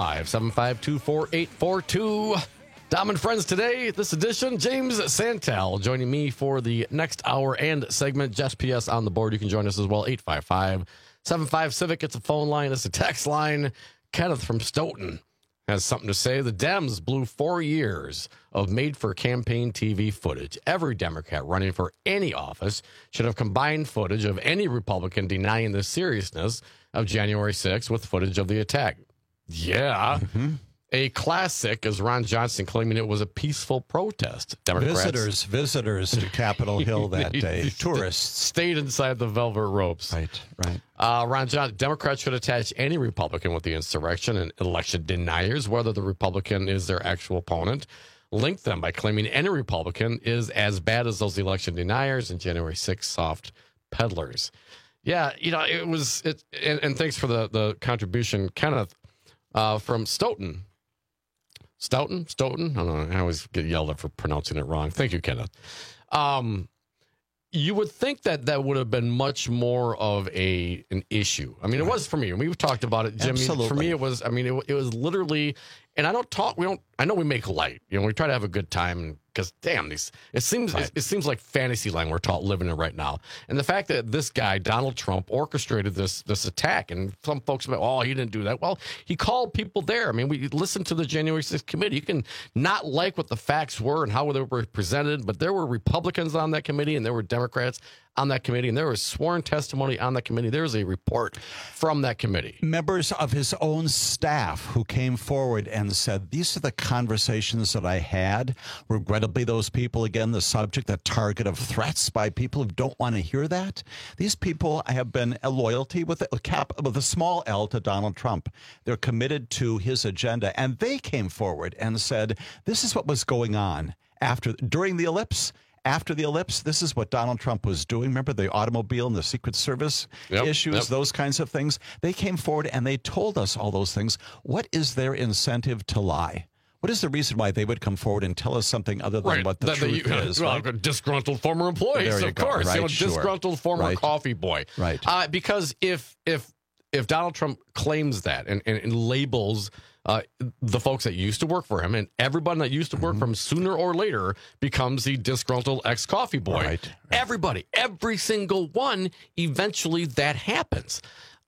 855-752-4842. Dom and friends today, this edition, James Santel joining me for the next hour and segment. Jess PS on the board. You can join us as well, 855-75-CIVIC. It's a phone line. It's a text line. Kenneth from Stoughton has something to say. The Dems blew 4 years of made-for-campaign TV footage. Every Democrat running for any office should have combined footage of any Republican denying the seriousness of January 6th with footage of the attack. Yeah. Mm-hmm. A classic is Ron Johnson claiming it was a peaceful protest. Democrats, visitors to Capitol Hill that day. Tourists stayed inside the velvet ropes. Right. Ron Johnson, Democrats should attach any Republican with the insurrection and election deniers, whether the Republican is their actual opponent. Link them by claiming any Republican is as bad as those election deniers and January 6th soft peddlers. Yeah, it was it, and thanks for the contribution, Kenneth, from Stoughton. Stoughton? I don't know. I always get yelled at for pronouncing it wrong. Thank you, Kenneth. You would think that would have been much more of an issue. I mean, it was for me. We've talked about it, Jimmy. Absolutely. For me, it was. I mean, it was literally. And I know we make light. We try to have a good time and because damn, it seems like fantasy land we're living in right now. And the fact that this guy Donald Trump orchestrated this attack, and some folks say, "Oh, he didn't do that." Well, he called people there. I mean, we listened to the January 6th committee. You can not like what the facts were and how they were presented, but there were Republicans on that committee and there were Democrats on that committee, and there was sworn testimony on that committee. There was a report from that committee. Members of his own staff who came forward and said, these are the conversations that I had. Regrettably, those people, again, the subject, the target of threats by people who don't want to hear that. These people have been a loyalty with a small L to Donald Trump. They're committed to his agenda, and they came forward and said, this is what was going on during the ellipse. After the ellipse, this is what Donald Trump was doing. Remember the automobile and the Secret Service issues, those kinds of things? They came forward and they told us all those things. What is their incentive to lie? What is the reason why they would come forward and tell us something other than what the truth is? Well, disgruntled former employees, of course. Right, disgruntled former coffee boy. Right. Because if Donald Trump claims that and labels the folks that used to work for him, and everybody that used to work for him sooner or later becomes the disgruntled ex-coffee boy. Right. Everybody, every single one, eventually that happens.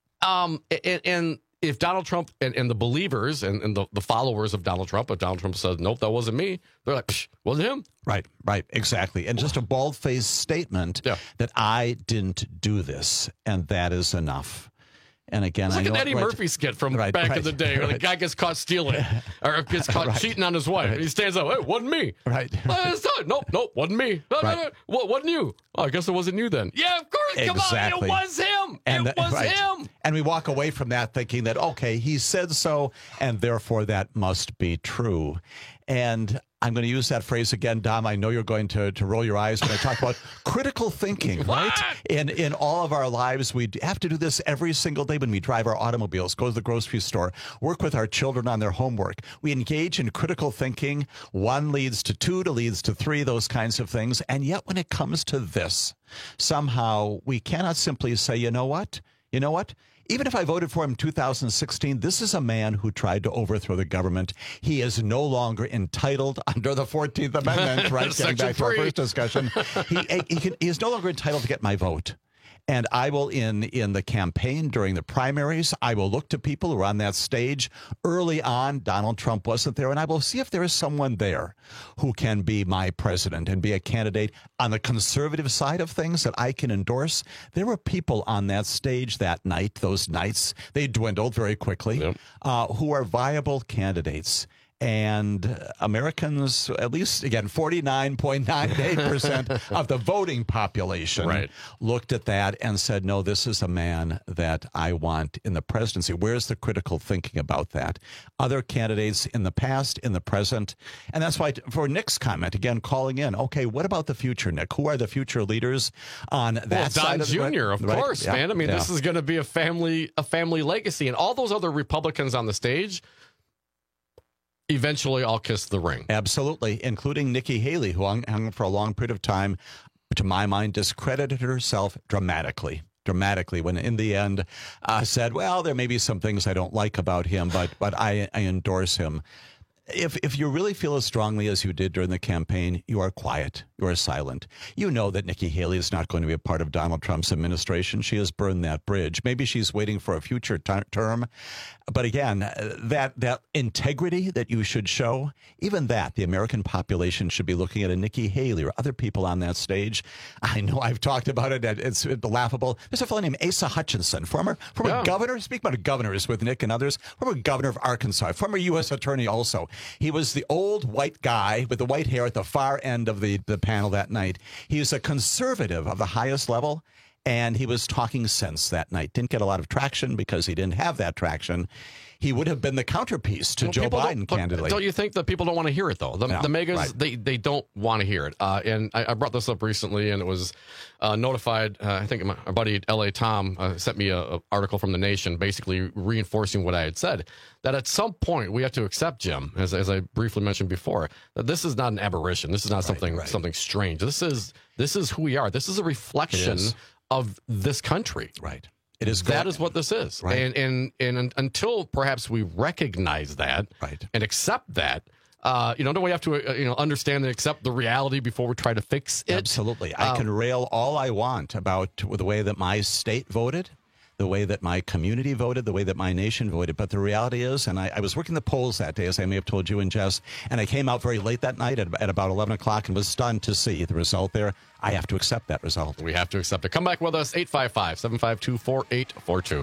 And if Donald Trump and the believers and the followers of Donald Trump, if Donald Trump says, nope, that wasn't me, they're like, psh, wasn't him. Right, exactly. And just a bald-faced statement that I didn't do this, and that is enough. And again, it's like an Eddie Murphy skit from back in the day where the guy gets caught stealing or gets caught cheating on his wife. He stands up, hey, wasn't me. Right. Nope, wasn't me. No, wasn't you. Oh, I guess it wasn't you then. Yeah, of course. Exactly. Come on, it was him. It was him. And we walk away from that thinking that, okay, he said so, and therefore that must be true. And I'm going to use that phrase again, Dom. I know you're going to roll your eyes when I talk about critical thinking, right? In all of our lives, we have to do this every single day when we drive our automobiles, go to the grocery store, work with our children on their homework. We engage in critical thinking. 1 leads to 2, 2 leads to 3, those kinds of things. And yet when it comes to this, somehow we cannot simply say, you know what? Even if I voted for him in 2016, this is a man who tried to overthrow the government. He is no longer entitled under the 14th Amendment, right? Getting back to our first discussion. He is no longer entitled to get my vote. And I will, in the campaign, during the primaries, I will look to people who are on that stage. Early on, Donald Trump wasn't there, and I will see if there is someone there who can be my president and be a candidate on the conservative side of things that I can endorse. There were people on that stage that night, those nights, they dwindled very quickly, who are viable candidates. And Americans, at least, again, 49.98% of the voting population looked at that and said, no, this is a man that I want in the presidency. Where's the critical thinking about that? Other candidates in the past, in the present. And that's why, for Nick's comment, again, calling in, okay, what about the future, Nick? Who are the future leaders on that side Don of the Jr., of course, man. I mean, this is going to be a family legacy. And all those other Republicans on the stage, eventually, I'll kiss the ring. Absolutely, including Nikki Haley, who hung for a long period of time, to my mind, discredited herself dramatically, when in the end said, well, there may be some things I don't like about him, but I endorse him. If you really feel as strongly as you did during the campaign, you are quiet. You are silent. You know that Nikki Haley is not going to be a part of Donald Trump's administration. She has burned that bridge. Maybe she's waiting for a future term. But again, that integrity that you should show, even that, the American population should be looking at a Nikki Haley or other people on that stage. I know I've talked about it. It's laughable. There's a fellow named Asa Hutchinson, former governor. Speak about governors with Nick and others. Former governor of Arkansas, former U.S. attorney also. He was the old white guy with the white hair at the far end of the panel that night. He was a conservative of the highest level, and he was talking sense that night. Didn't get a lot of traction because he didn't have that traction. He would have been the counterpiece to Joe Biden, candidly. Don't you think that people don't want to hear it, though? The megas, they don't want to hear it. And I brought this up recently, and it was notified. I think my buddy L.A. Tom sent me an article from The Nation basically reinforcing what I had said, that at some point we have to accept, Jim, as I briefly mentioned before, that this is not an aberration. This is not something strange. This is who we are. This is a reflection of this country. Right. It is. That is what this is. Right. And until perhaps we recognize that and accept that, Don't we have to, understand and accept the reality before we try to fix it? Absolutely. I can rail all I want about the way that my state voted, the way that my community voted, the way that my nation voted. But the reality is, and I was working the polls that day, as I may have told you and Jess, and I came out very late that night at about 11 o'clock and was stunned to see the result there. I have to accept that result. We have to accept it. Come back with us, 855-752-4842.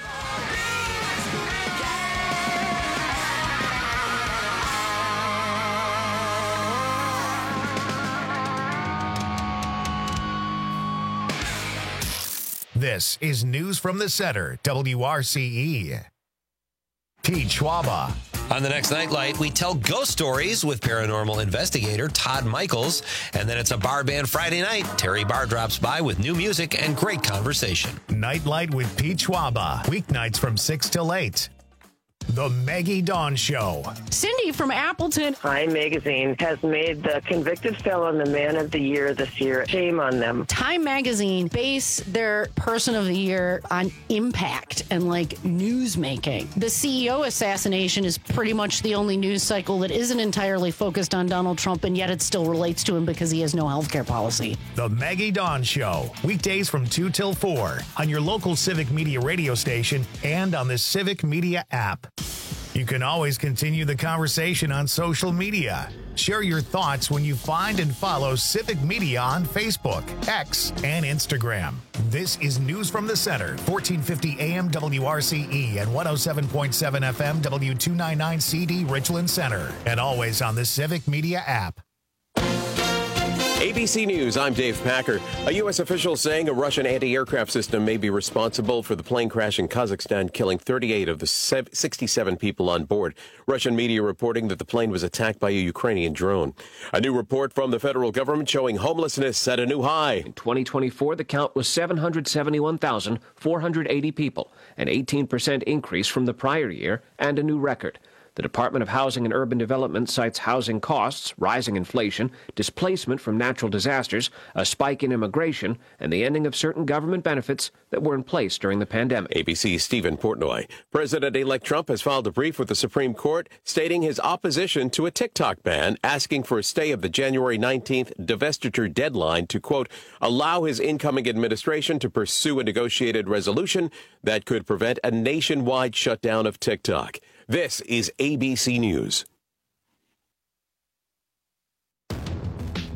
This is News from the Center, WRCE. Pete Schwaba. On the next Nightlight, we tell ghost stories with paranormal investigator Todd Michaels. And then it's a bar band Friday night. Terry Barr drops by with new music and great conversation. Nightlight with Pete Schwaba. Weeknights from 6 till 8. The Maggie Dawn Show. Cindy from Appleton. Time Magazine has made the convicted felon the man of the year this year. Shame on them. Time Magazine base their person of the year on impact and news making. The CEO assassination is pretty much the only news cycle that isn't entirely focused on Donald Trump, and yet it still relates to him because he has no healthcare policy. The Maggie Dawn Show. Weekdays from 2 till 4 on your local Civic Media radio station and on the Civic Media app. You can always continue the conversation on social media. Share your thoughts when you find and follow Civic Media on Facebook, X, and Instagram. This is News from the Center, 1450 AM WRCE and 107.7 FM W299 CD Richland Center, and always on the Civic Media app. ABC News, I'm Dave Packer. A U.S. official saying a Russian anti-aircraft system may be responsible for the plane crash in Kazakhstan, killing 38 of the 67 people on board. Russian media reporting that the plane was attacked by a Ukrainian drone. A new report from the federal government showing homelessness at a new high. In 2024, the count was 771,480 people, an 18% increase from the prior year and a new record. The Department of Housing and Urban Development cites housing costs, rising inflation, displacement from natural disasters, a spike in immigration, and the ending of certain government benefits that were in place during the pandemic. ABC's Stephen Portnoy. President-elect Trump has filed a brief with the Supreme Court stating his opposition to a TikTok ban, asking for a stay of the January 19th divestiture deadline to, quote, allow his incoming administration to pursue a negotiated resolution that could prevent a nationwide shutdown of TikTok. This is ABC News.